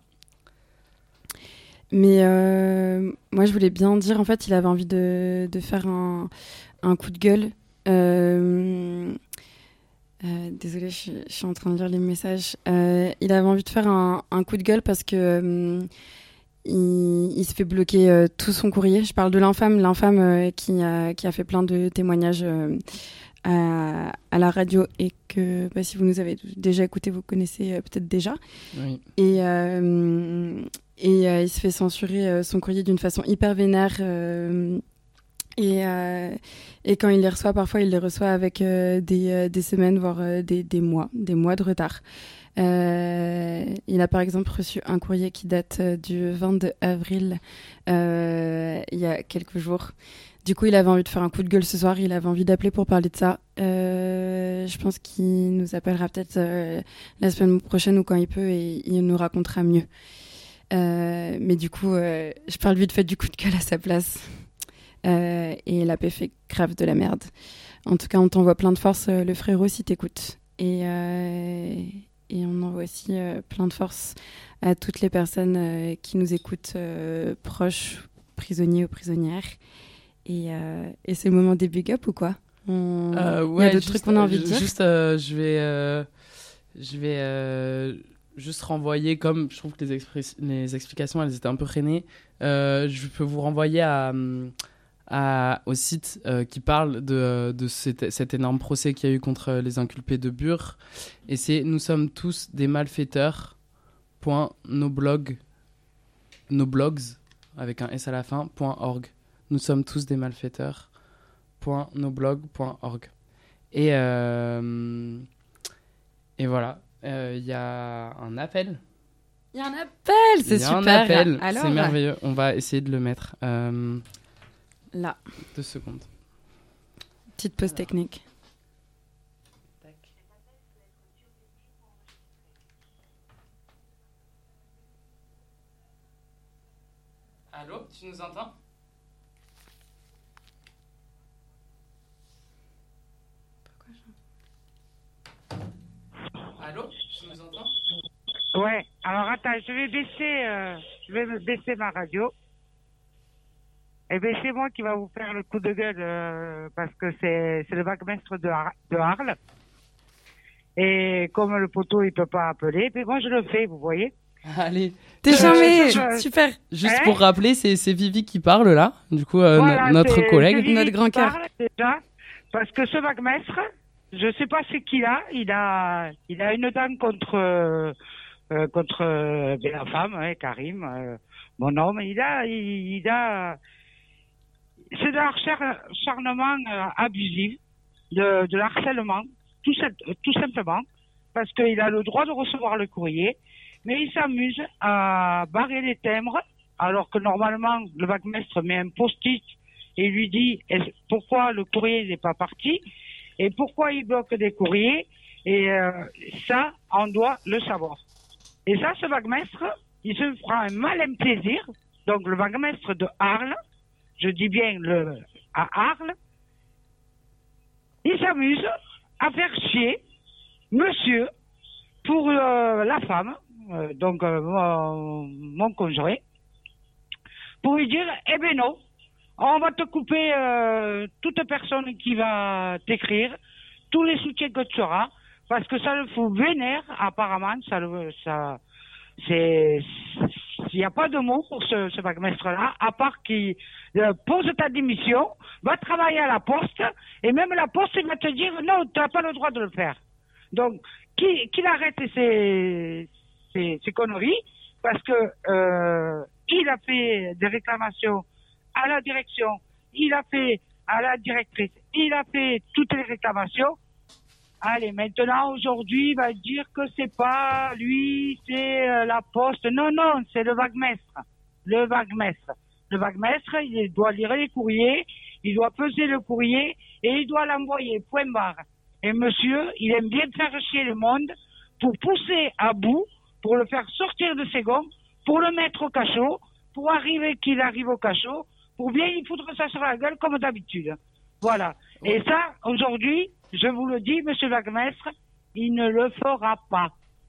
Mais euh, moi, je voulais bien dire, en fait, il avait envie de, de faire un, un coup de gueule. Euh, euh, désolée, je, je suis en train de lire les messages. Euh, il avait envie de faire un, un coup de gueule parce que... Euh, Il, il se fait bloquer euh, tout son courrier. Je parle de l'infâme, l'infâme euh, qui, a, qui a fait plein de témoignages euh, à, à la radio, et que bah, si vous nous avez déjà écouté, vous connaissez euh, peut-être déjà. Oui. Et, euh, et euh, il se fait censurer euh, son courrier d'une façon hyper vénère. Euh, et, euh, et quand il les reçoit, parfois il les reçoit avec euh, des, euh, des semaines, voire euh, des, des mois, des mois de retard. Euh, il a par exemple reçu un courrier qui date euh, du vingt-deux avril, euh, il y a quelques jours. Du coup, il avait envie de faire un coup de gueule ce soir, il avait envie d'appeler pour parler de ça. Euh, je pense qu'il nous appellera peut-être euh, la semaine prochaine ou quand il peut, et il nous racontera mieux. Euh, mais du coup, euh, je parle vite fait du coup de gueule à sa place. Euh, et la paix fait grave de la merde. En tout cas, on t'envoie plein de force, euh, le frérot, si t'écoutes. Et... Euh, Et on envoie aussi euh, plein de force à toutes les personnes euh, qui nous écoutent, euh, proches, prisonniers ou prisonnières. Et, euh, et c'est le moment des big up ou quoi? on... euh, ouais, Il y a d'autres juste, trucs qu'on a envie de dire? Juste, euh, je vais, euh, je vais euh, juste renvoyer, comme je trouve que les, expri- les explications, elles étaient un peu freinées, euh, je peux vous renvoyer à... À, au site euh, qui parle de, de cet, cet énorme procès qu'il y a eu contre les inculpés de Bure, et c'est nous sommes tous des malfaiteurs point noblog noblogs avec un s à la fin point org. Nous sommes tous des malfaiteurs point noblog point org. Et euh, et voilà, il euh, y a un appel. Il y a un appel, c'est super. Il y a un appel, alors, c'est merveilleux. On va essayer de le mettre. Euh, Là. Deux secondes. Petite pause technique. Tac. Allô, tu nous entends? Allô, tu nous entends? Ouais, alors attends, je vais baisser, euh, je vais me baisser ma radio. Eh bien, c'est moi qui va vous faire le coup de gueule, euh, parce que c'est, c'est le vaguemestre de, Ar- de Arles. Et comme le poteau, il peut pas appeler, puis moi, je le fais, vous voyez. Allez. T'es Euh, jamais je- super. Juste Hein pour rappeler, c'est, c'est Vivi qui parle là. Du coup, euh, Voilà, no- notre c'est collègue. Julie Notre qui grand cœur. parle, déjà, parce que ce vaguemestre, je sais pas ce qu'il a. Il a, il a une dent contre, euh, euh, contre euh, ben, la femme, hein, Karim, euh, mon homme. Il a, il, il a, c'est de l'acharnement euh, abusif, de, de l'harcèlement tout, tout simplement, parce qu'il a le droit de recevoir le courrier, mais il s'amuse à barrer les timbres, alors que normalement, le wagmestre met un post-it et lui dit pourquoi le courrier n'est pas parti et pourquoi il bloque des courriers. Et euh, ça, on doit le savoir. Et ça, ce wagmestre, il se fera un malin plaisir. Donc, le wagmestre de Arles, je dis bien le, à Arles, il s'amuse à faire chier monsieur pour euh, la femme, euh, donc euh, mon, mon conjoint, pour lui dire, eh ben non, on va te couper euh, toute personne qui va t'écrire, tous les soutiens que tu auras, parce que ça le fout vénère, apparemment, ça le, ça, c'est, il n'y a pas de mots pour ce, ce wagmestre-là, à part qu'il euh, pose ta démission, va travailler à la poste, et même la poste, il va te dire, non, tu n'as pas le droit de le faire. Donc, qu'il, qu'il arrête ses, ses, ses conneries, parce que euh, il a fait des réclamations à la direction, il a fait à la directrice, il a fait toutes les réclamations. Allez, maintenant, aujourd'hui, il va dire que c'est pas lui, c'est euh, la poste. Non, non, c'est le wagmestre. Le wagmestre. Le wagmestre, il doit lire les courriers, il doit peser le courrier et il doit l'envoyer, point barre. Et monsieur, il aime bien faire chier le monde pour pousser à bout, pour le faire sortir de ses gonds, pour le mettre au cachot, pour arriver qu'il arrive au cachot, pour bien y foutre ça sur la gueule comme d'habitude. Voilà. Et ça, aujourd'hui, je vous le dis, monsieur le wagmestre, il ne le fera pas.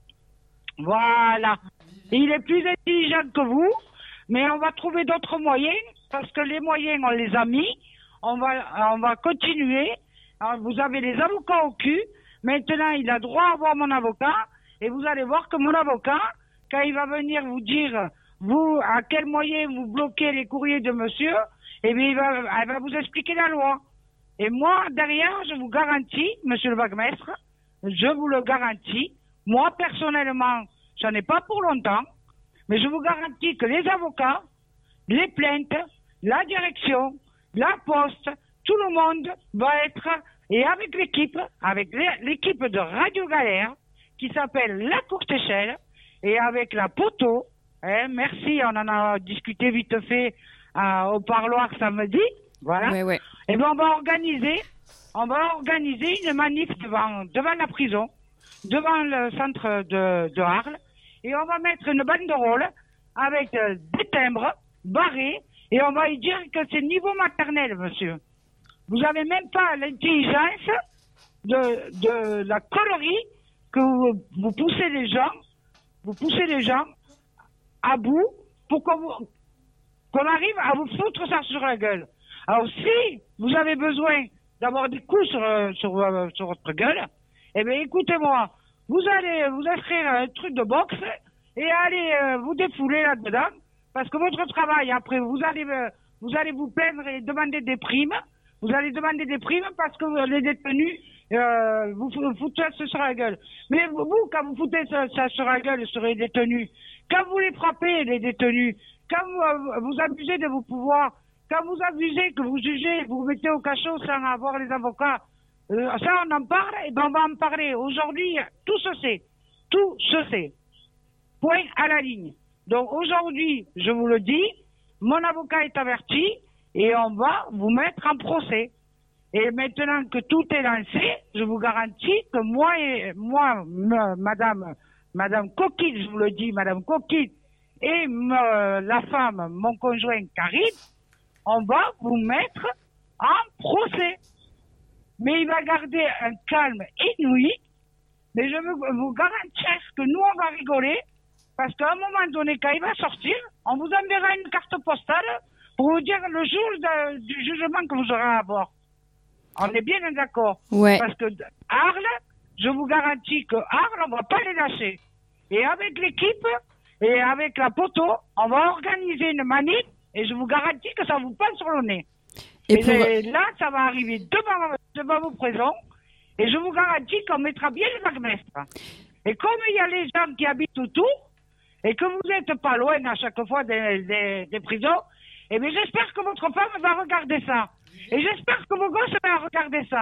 Voilà. Il est plus intelligent que vous, mais on va trouver d'autres moyens, parce que les moyens, on les a mis. On va, on va continuer. Alors, vous avez les avocats au cul. Maintenant, il a droit à voir mon avocat. Et vous allez voir que mon avocat, quand il va venir vous dire, vous, à quel moyen vous bloquez les courriers de monsieur, eh bien, il va, elle va vous expliquer la loi. Et moi, derrière, je vous garantis, monsieur le wagmestre, je vous le garantis, moi, personnellement, j'en ai pas pour longtemps, mais je vous garantis que les avocats, les plaintes, la direction, la poste, tout le monde va être, et avec l'équipe, avec l'équipe de Radio Galère, qui s'appelle La Courte Échelle, et avec la Poteau, hein, merci, on en a discuté vite fait euh, au parloir samedi, voilà. Ouais, ouais. Et bien, on va organiser, on va organiser une manif devant, devant la prison, devant le centre de, de Arles, et on va mettre une banderole avec euh, des timbres barrés, et on va y dire que c'est niveau maternel, monsieur. Vous n'avez même pas l'intelligence de, de la connerie que vous, vous poussez les gens, vous poussez les gens à bout pour qu'on vous, qu'on arrive à vous foutre ça sur la gueule. Alors, si vous avez besoin d'avoir des coups sur, sur, sur, sur votre gueule, eh bien, écoutez-moi, vous allez vous inscrire à un truc de boxe et allez euh, vous défouler là-dedans, parce que votre travail, après, vous allez, euh, vous allez vous plaindre et demander des primes. Vous allez demander des primes parce que les détenus euh, vous foutez ça sur la gueule. Mais vous, quand vous foutez ça, ça sur la gueule sur les détenus, quand vous les frappez, les détenus, quand vous, euh, vous abusez de vos pouvoirs, quand vous abusez, que vous jugez, vous vous mettez au cachot sans avoir les avocats, euh, ça on en parle, et ben on va en parler. Aujourd'hui, tout se sait. Tout se sait. Point à la ligne. Donc aujourd'hui, je vous le dis, mon avocat est averti et on va vous mettre en procès. Et maintenant que tout est lancé, je vous garantis que moi et moi, me, madame, madame Coquille, je vous le dis, madame Coquille, et me, la femme, mon conjoint Karim, on va vous mettre en procès. Mais il va garder un calme inouï. Mais je veux vous garantir que nous, on va rigoler. Parce qu'à un moment donné, quand il va sortir, on vous enverra une carte postale pour vous dire le jour de, du jugement que vous aurez à avoir. On est bien d'accord. Ouais. Parce que Arles, je vous garantis que Arles, on va pas les lâcher. Et avec l'équipe et avec la Poteau, on va organiser une manif et je vous garantis que ça vous passe sur le nez. Et, et pour... là, ça va arriver devant, devant vos prisons et je vous garantis qu'on mettra bien les wagmestres. Et comme il y a les gens qui habitent autour et que vous n'êtes pas loin à chaque fois des, des, des prisons, eh bien j'espère que votre femme va regarder ça. Et j'espère que vos gosses vont regarder ça.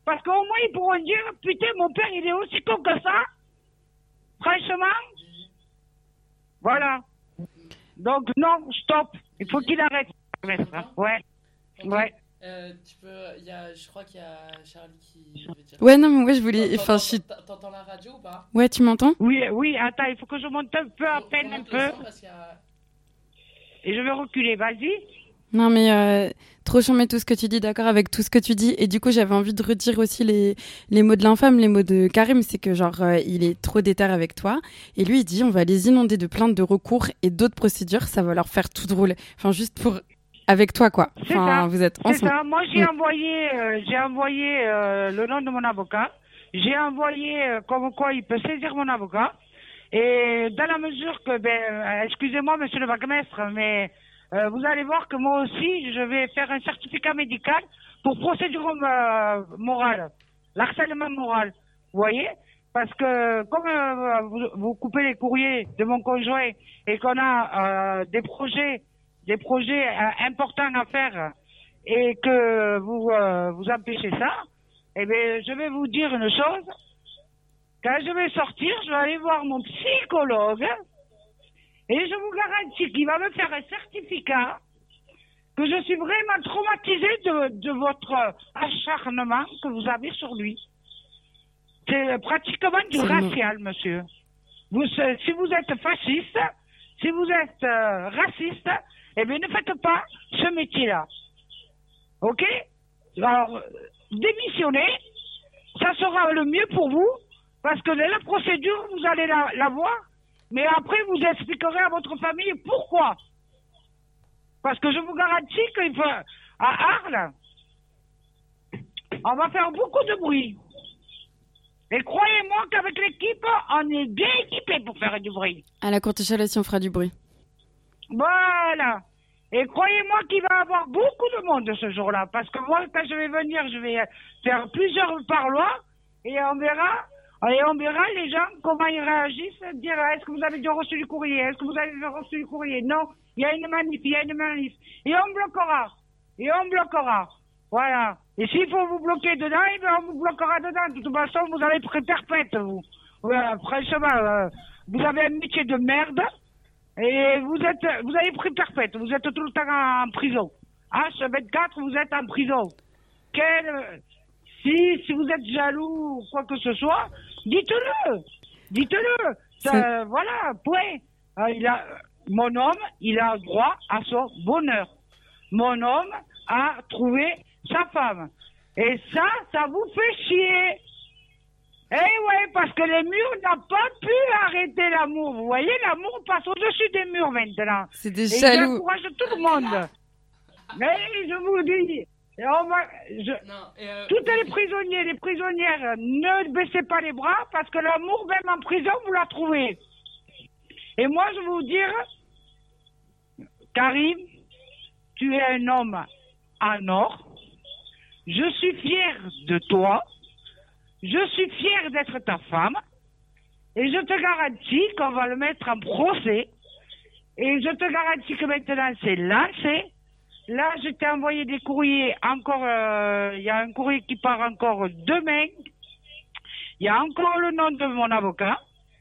Parce qu'au moins, ils pourront dire, putain, mon père, il est aussi con que ça. Franchement. Voilà. Donc, non, stop. Il faut qu'il arrête. Ouais. Ouais. Euh, tu peux, y a, je crois qu'il y a Charlie qui veut dire. Ouais, non, mais moi, je voulais. Enfin, je suis. T'entends la radio ou pas? Ouais, tu m'entends? Oui, oui, attends, il faut que je monte un peu, à Faut- peine faut un monter peu. le son parce qu'il y a- Et je vais reculer, vas-y. Non, mais euh, trop chambé tout ce que tu dis, d'accord avec tout ce que tu dis. Et du coup, j'avais envie de redire aussi les, les mots de l'infâme, les mots de Karim. C'est que, genre, euh, il est trop déter avec toi. Et lui, il dit on va les inonder de plaintes de recours et d'autres procédures. Ça va leur faire tout drôle. Enfin, juste pour. Avec toi, quoi. C'est Enfin, ça. vous êtes C'est ensemble. ça. Moi, j'ai Mm. envoyé, euh, j'ai envoyé euh, le nom de mon avocat. J'ai envoyé euh, comme quoi il peut saisir mon avocat. Et dans la mesure que, ben, euh, excusez-moi, monsieur le bourgmestre, mais euh, vous allez voir que moi aussi, je vais faire un certificat médical pour procédure euh, morale, l'harcèlement moral. Vous voyez? Parce que comme euh, vous, vous coupez les courriers de mon conjoint et qu'on a euh, des projets, des projets euh, importants à faire et que vous euh, vous empêchez ça, eh bien, je vais vous dire une chose. Quand je vais sortir, je vais aller voir mon psychologue et je vous garantis qu'il va me faire un certificat que je suis vraiment traumatisée de, de votre acharnement que vous avez sur lui. C'est pratiquement du C'est racial, monsieur. Vous, euh, si vous êtes fasciste, si vous êtes euh, raciste, eh bien, ne faites pas ce métier-là. OK? Alors, euh, démissionnez, ça sera le mieux pour vous, parce que la procédure, vous allez la, la voir, mais après, vous expliquerez à votre famille pourquoi. Parce que je vous garantis qu'il faut, à Arles, on va faire beaucoup de bruit. Et croyez-moi qu'avec l'équipe, on est bien équipé pour faire du bruit. À la courte échelle, si on fera du bruit. Voilà. Et croyez-moi qu'il va y avoir beaucoup de monde ce jour-là. Parce que moi, quand je vais venir, je vais faire plusieurs parloirs. Et on verra, et on verra les gens, comment ils réagissent. Dire, est-ce que vous avez déjà reçu du courrier? Est-ce que vous avez déjà reçu du courrier? Non. Il y a une manif, il y a une manif. Et on bloquera. Et on bloquera. Voilà. Et s'il faut vous bloquer dedans, eh bien, on vous bloquera dedans. De toute façon, vous allez être perpète, vous. Voilà, franchement, euh, vous avez un métier de merde. Et vous êtes, vous avez pris perpète. Vous êtes tout le temps en, en prison. H vingt-quatre, vous êtes en prison. Quel, euh, si, si vous êtes jaloux ou quoi que ce soit, dites-le. Dites-le. Ça, voilà, point. Euh, il a, mon homme, il a droit à son bonheur. Mon homme a trouvé sa femme. Et ça, ça vous fait chier. Eh ouais, parce que les murs n'ont pas pu arrêter l'amour. Vous voyez, l'amour passe au-dessus des murs maintenant. C'est des Et jaloux. il encourage tout le monde. Mais je vous dis, et on va, je, Non, et euh, tous les prisonniers, les prisonnières, ne baissez pas les bras parce que l'amour, même en prison, vous la trouvez. Et moi, je vais vous dire, Karim, tu es un homme en or. Je suis fier de toi. Je suis fier d'être ta femme. Et je te garantis qu'on va le mettre en procès. Et je te garantis que maintenant, c'est lancé. Là, je t'ai envoyé des courriers encore. euh, Il y a un courrier qui part encore demain. Il y a encore le nom de mon avocat.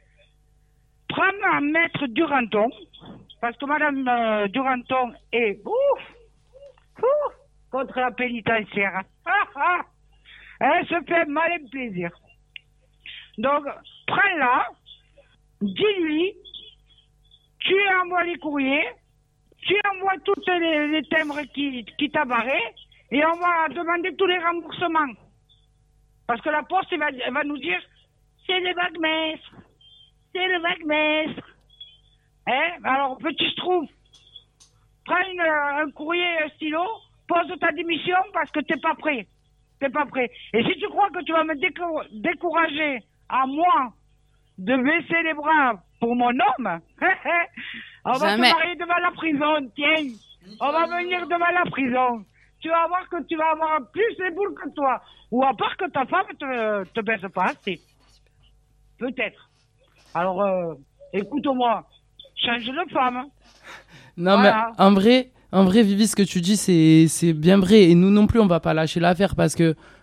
Prends un maître Duranton. Parce que Madame euh, Duranton est ouf, ouf, contre la pénitentiaire. Ah, ah. Elle se fait malin plaisir. Donc, prends-la, dis-lui, tu envoies les courriers, tu envoies tous les, les timbres qui, qui t'a barré, et on va demander tous les remboursements. Parce que la poste, elle va, elle va nous dire, c'est le bourgmestre, c'est le bourgmestre. Hein? Alors, petit Schtroumpf, prends une, un courrier, un stylo, pose ta démission parce que t'es pas prêt. T'es pas prêt. Et si tu crois que tu vas me décou- décourager à moi de baisser les bras pour mon homme, on va Jamais. se marier devant la prison, tiens. On va venir devant la prison. Tu vas voir que tu vas avoir plus les boules que toi. Ou à part que ta femme te, te baisse pas assez. Peut-être. Alors, euh, écoute-moi. Change de femme. non, Voilà. mais en vrai, en vrai, Vivi, ce que tu dis, c'est, c'est bien vrai. Et nous non plus, on va pas lâcher l'affaire parce que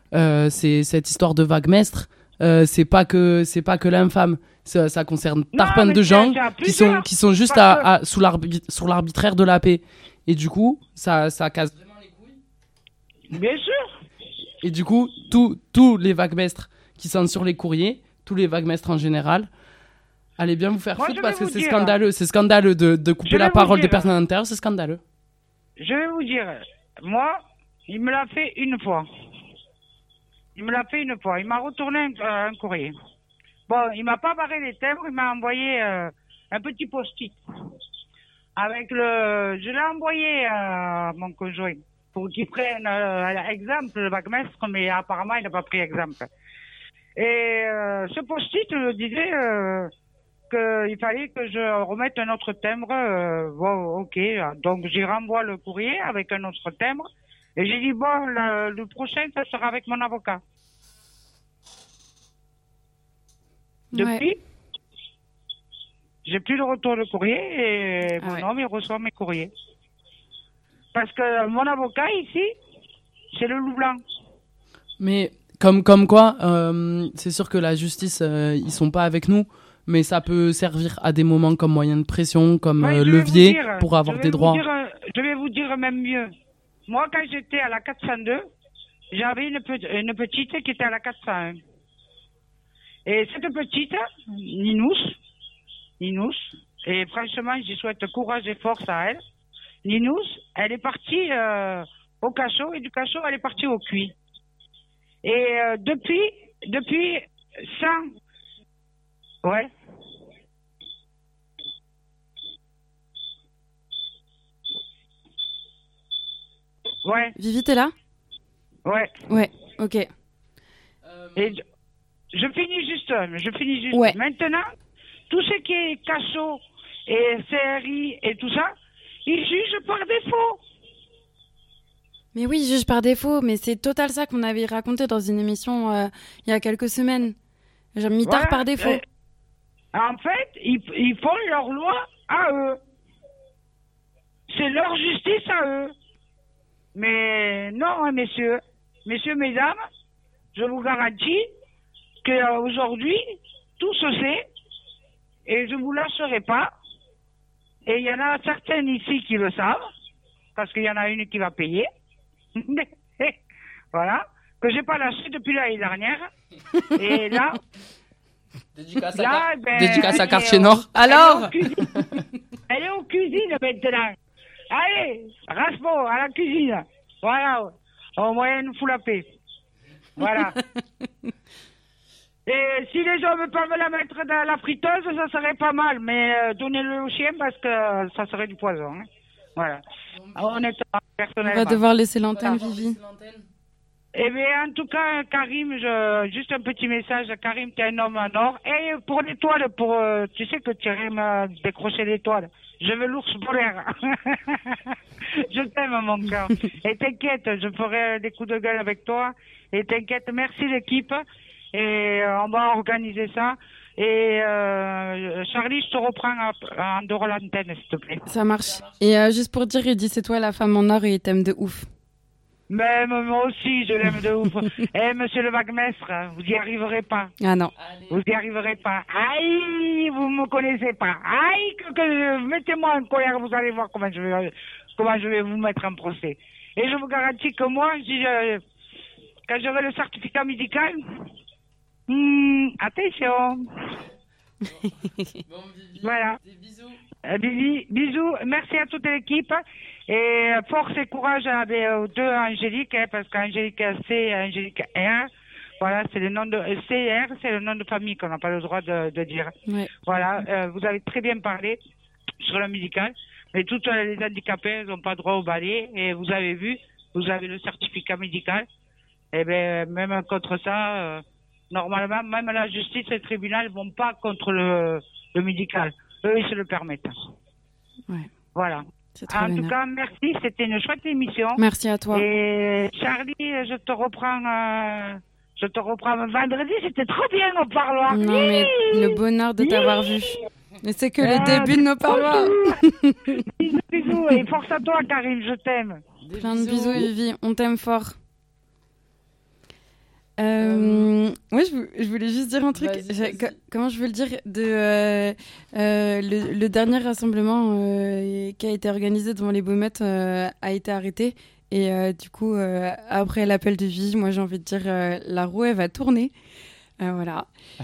euh, c'est cette histoire de vague mestre. Euh, c'est pas que c'est pas que l'homme-femme. Ça, ça concerne tarpin de gens qui sont qui sont juste à, à sous l'arbitre sous l'arbitraire de la paix. Et du coup, ça ça casse vraiment les couilles. Bien sûr. Et du coup, tous tous les vaguemestres qui sont sur les courriers, tous les vaguemestres en général, allez bien vous faire Moi, foutre je parce vais que vous c'est dire. scandaleux, c'est scandaleux de de couper Je vais la vous parole dire. des personnes intérieures, c'est scandaleux. Je vais vous dire, moi, il me l'a fait une fois. Il me l'a fait une fois. Il m'a retourné un, euh, un courrier. Bon, il m'a pas barré les timbres, il m'a envoyé euh, un petit post-it. Avec le... Je l'ai envoyé à mon conjoint pour qu'il prenne euh, exemple, le vaguemestre, mais apparemment, il n'a pas pris exemple. Et euh, ce post-it me disait euh, qu'il fallait que je remette un autre timbre. Euh, bon, ok. Donc, j'y renvoie le courrier avec un autre timbre. Et j'ai dit, bon, le, le prochain, ça sera avec mon avocat. Depuis, Ouais. j'ai plus de retour de courrier et Ah mon ouais. homme, il reçoit mes courriers. Parce que mon avocat, ici, c'est le loup blanc. Mais comme comme quoi, euh, c'est sûr que la justice, euh, ils sont pas avec nous, mais ça peut servir à des moments comme moyen de pression, comme Ouais, euh, je vais levier vous dire, pour avoir je vais des vous droits. dire, euh, je vais vous dire même mieux. Moi, quand j'étais à la quatre cent deux, j'avais une, pe- une petite qui était à la quatre cent un. Et cette petite, Ninous, Ninous, et franchement, j'y souhaite courage et force à elle. Ninous, elle est partie euh, au cachot, et du cachot, elle est partie au cuit. Et euh, depuis, depuis ça, ouais. Ouais, Vivi, t'es là? ouais. Ouais, ok. Et je, je finis juste, je finis juste. Ouais. Maintenant, tout ce qui est cachot et C R I et tout ça, ils jugent par défaut. Mais oui, juge par défaut, mais c'est total ça qu'on avait raconté dans une émission euh, il y a quelques semaines. J'ai mis tard Voilà. par défaut. Euh, En fait, ils, ils font leur loi à eux. C'est leur justice à eux. Mais non, hein, messieurs, messieurs, mesdames, je vous garantis qu'aujourd'hui, tout se sait et je ne vous lâcherai pas. Et il y en a certaines ici qui le savent, parce qu'il y en a une qui va payer. Voilà, que j'ai pas lâché depuis l'année dernière. Et là, Dédicace à, là, Car- ben, Dédicace à elle est Quartier au- Nord. elle est Alors aux cuisines. Elle est aux cuisines maintenant. Allez, Raspo, à la cuisine. Voilà, au moyen nous fout la paix. Voilà. Et si les hommes peuvent la mettre dans la friteuse, ça serait pas mal. Mais euh, donnez-le au chien parce que ça serait du poison. Hein. Voilà. Honnêtement, On personnellement. va devoir laisser l'antenne, Vivi. Eh bien, en tout cas, Karim, je, juste un petit message. Karim, t'es un homme en or. Et pour l'étoile, pour, euh, tu sais que tu irais me décrocher l'étoile. Je veux l'ours polaire. Je t'aime, mon cœur. Et t'inquiète, je ferai des coups de gueule avec toi. Et t'inquiète, merci l'équipe. Et euh, on va organiser ça. Et euh, Charlie, je te reprends en, en dehors de l'antenne, s'il te plaît. Ça marche. Et euh, juste pour dire, il dit c'est toi la femme en or et il t'aime de ouf. Même moi aussi, je l'aime de ouf. Eh, monsieur le vaguemestre, vous y arriverez pas. Ah non. Vous y arriverez pas. Aïe, vous me connaissez pas. Aïe, que, que mettez-moi en colère, vous allez voir comment je vais, comment je vais vous mettre en procès. Et je vous garantis que moi, si je, quand j'aurai le certificat médical, hmm, attention. Bon, Vivi, Voilà. des bisous. Euh, Bibi, bisous, merci à toute l'équipe et euh, force et courage à, aux deux Angélique, hein, parce qu'Angélique C et Angélique R, voilà, c'est le nom de euh, C R, c'est le nom de famille qu'on n'a pas le droit de, de dire. Ouais. Voilà, euh, vous avez très bien parlé sur le médical, mais toutes euh, les handicapés n'ont pas droit au balai et vous avez vu, vous avez le certificat médical, et bien même contre ça, euh, normalement, même la justice et le tribunal ne vont pas contre le, le médical. Eux, ils se le permettent. Ouais. Voilà. C'est trop En tout vénère. cas, merci. C'était une chouette émission. Merci à toi. Et Charlie, je te reprends. Euh, je te reprends vendredi. C'était trop bien au parloir. Non mais le bonheur de t'avoir vu. Mais c'est que le Ah, début de nos parloirs. Bisous, bisous. Et force à toi, Karim. Je t'aime. Des Plein de bisous, Vivi. On t'aime fort. Euh, ouais, je, je voulais juste dire un truc. Vas-y, Je- vas-y. co- comment je veux le dire de euh, euh, le, le dernier rassemblement euh, qui a été organisé devant les Baumettes euh, a été arrêté. Et euh, du coup, euh, après l'appel de Vivi, moi j'ai envie de dire euh, la roue elle va tourner. Euh, voilà.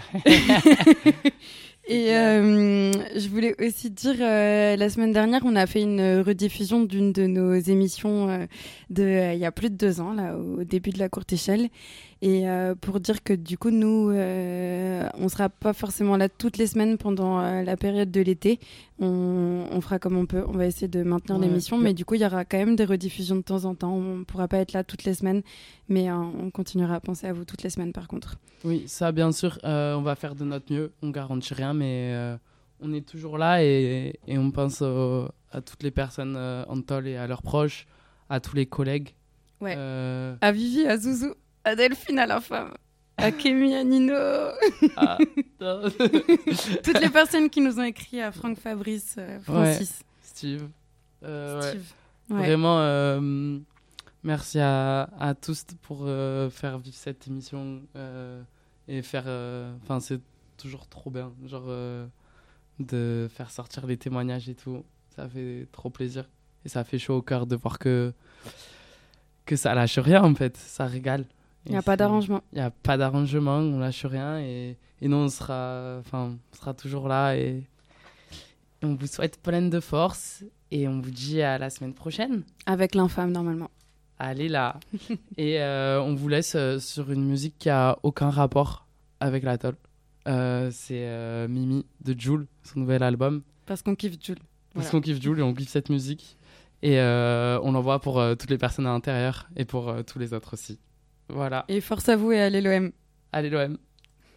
Et euh, je voulais aussi dire, euh, la semaine dernière, on a fait une rediffusion d'une de nos émissions euh, de euh, il y a plus de deux ans, là, au début de la courte échelle. Et euh, pour dire que du coup, nous, euh, on sera pas forcément là toutes les semaines pendant euh, la période de l'été. On, on fera comme on peut. On va essayer de maintenir Ouais. l'émission, mais du coup, il y aura quand même des rediffusions de temps en temps. On pourra pas être là toutes les semaines, mais euh, on continuera à penser à vous toutes les semaines, par contre. Oui, ça, bien sûr, euh, on va faire de notre mieux. On garantit rien, mais euh, on est toujours là et, et on pense au- à toutes les personnes euh, en tôle et à leurs proches, à tous les collègues. Ouais. Euh, À Vivi, à Zouzou, à Delphine, à la femme, à Kémy, à Nino. à- Toutes les personnes qui nous ont écrit, à Franck, Fabrice, euh, Francis, Steve. Euh, ouais. Steve. Ouais. Vraiment, euh, merci à, à tous pour euh, faire vivre cette émission euh, et faire. Enfin, c'est toujours trop bien, genre euh, de faire sortir les témoignages et tout. Ça fait trop plaisir et ça fait chaud au cœur de voir que que ça lâche rien en fait, ça régale. Il n'y a pas d'arrangement. Il n'y a pas d'arrangement, on lâche rien et, et nous on sera, enfin, on sera toujours là et, et on vous souhaite plein de force et on vous dit à la semaine prochaine. Avec l'infâme, normalement. Allez là. Et euh, on vous laisse euh, sur une musique qui a aucun rapport avec la tôle. Euh, c'est euh, Mimi de Jul, son nouvel album. Parce qu'on kiffe Jules. Parce Voilà. qu'on kiffe Jul et on kiffe cette musique. Et euh, on l'envoie pour euh, toutes les personnes à l'intérieur et pour euh, tous les autres aussi. Voilà. Et force à vous et allez l'O M. Allez l'O M.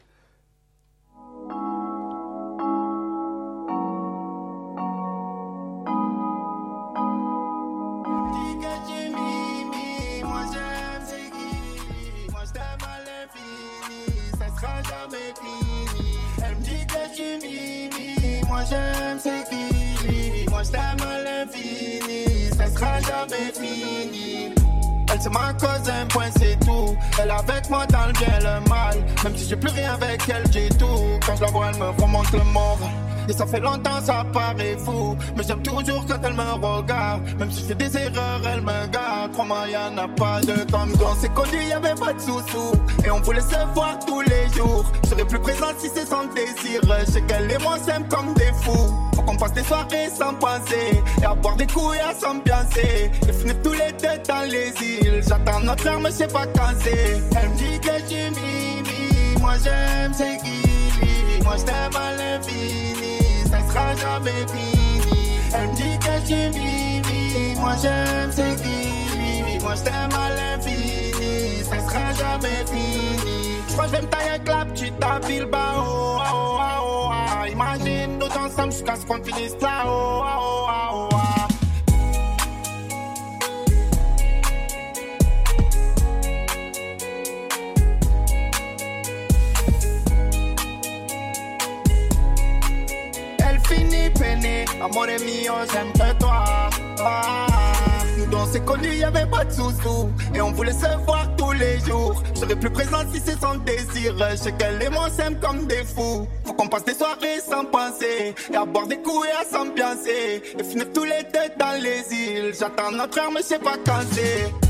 Moi j'aime c'est qui, moi je t'aime à l'infini, ça sera jamais fini. Elle me dit que tu mimi, moi j'aime c'est qui, moi je t'aime à l'infini, ça sera jamais fini. Elle c'est ma cause, un point c'est tout. Elle avec moi dans le bien le mal. Même si j'ai plus rien avec elle, j'ai tout. Quand je la vois, elle me remonte le moral. Et ça fait longtemps, ça paraît fou. Mais j'aime toujours quand elle me regarde. Même si je fais des erreurs, elle me garde. Crois-moi, y'en a pas de comme quand on s'est connus, y'avait pas de sous-sous. Et on voulait se voir tous les jours. Je serais plus présent si c'est son désir. Je sais qu'elle et moi s'aiment comme des fous. Faut qu'on passe des soirées sans penser. Et à boire des coups et à s'ambiancer. Et finir tous les deux dans les îles. J'attends notre heure, mais je sais pas quand c'est. Elle me dit que tu mimi. Moi j'aime, c'est qui. Moi je t'aime à l'infini. Ça sera jamais fini. Elle me dit que tu mimi. Moi j'aime, c'est qui. Moi je t'aime à l'infini. Ça sera jamais fini. Je crois que je vais me tailler un clap, tu t'habilles bas. Oh, oh, oh, oh, oh. Imagine nous ensemble jusqu'à ce qu'on finisse là. Oh, oh, oh, oh, oh. Amore mio, j'aime que toi. Ah, nous deux on s'est connus, y'avait pas de sous-sous. Et on voulait se voir tous les jours. Je serais plus présent si c'est son désir. Je sais qu'elle et moi s'aiment comme des fous. Faut qu'on passe des soirées sans penser. Et à boire des coups et à s'ambiancer. Et finir tous les deux dans les îles. J'attends notre heure, mais je sais pas quand c'est.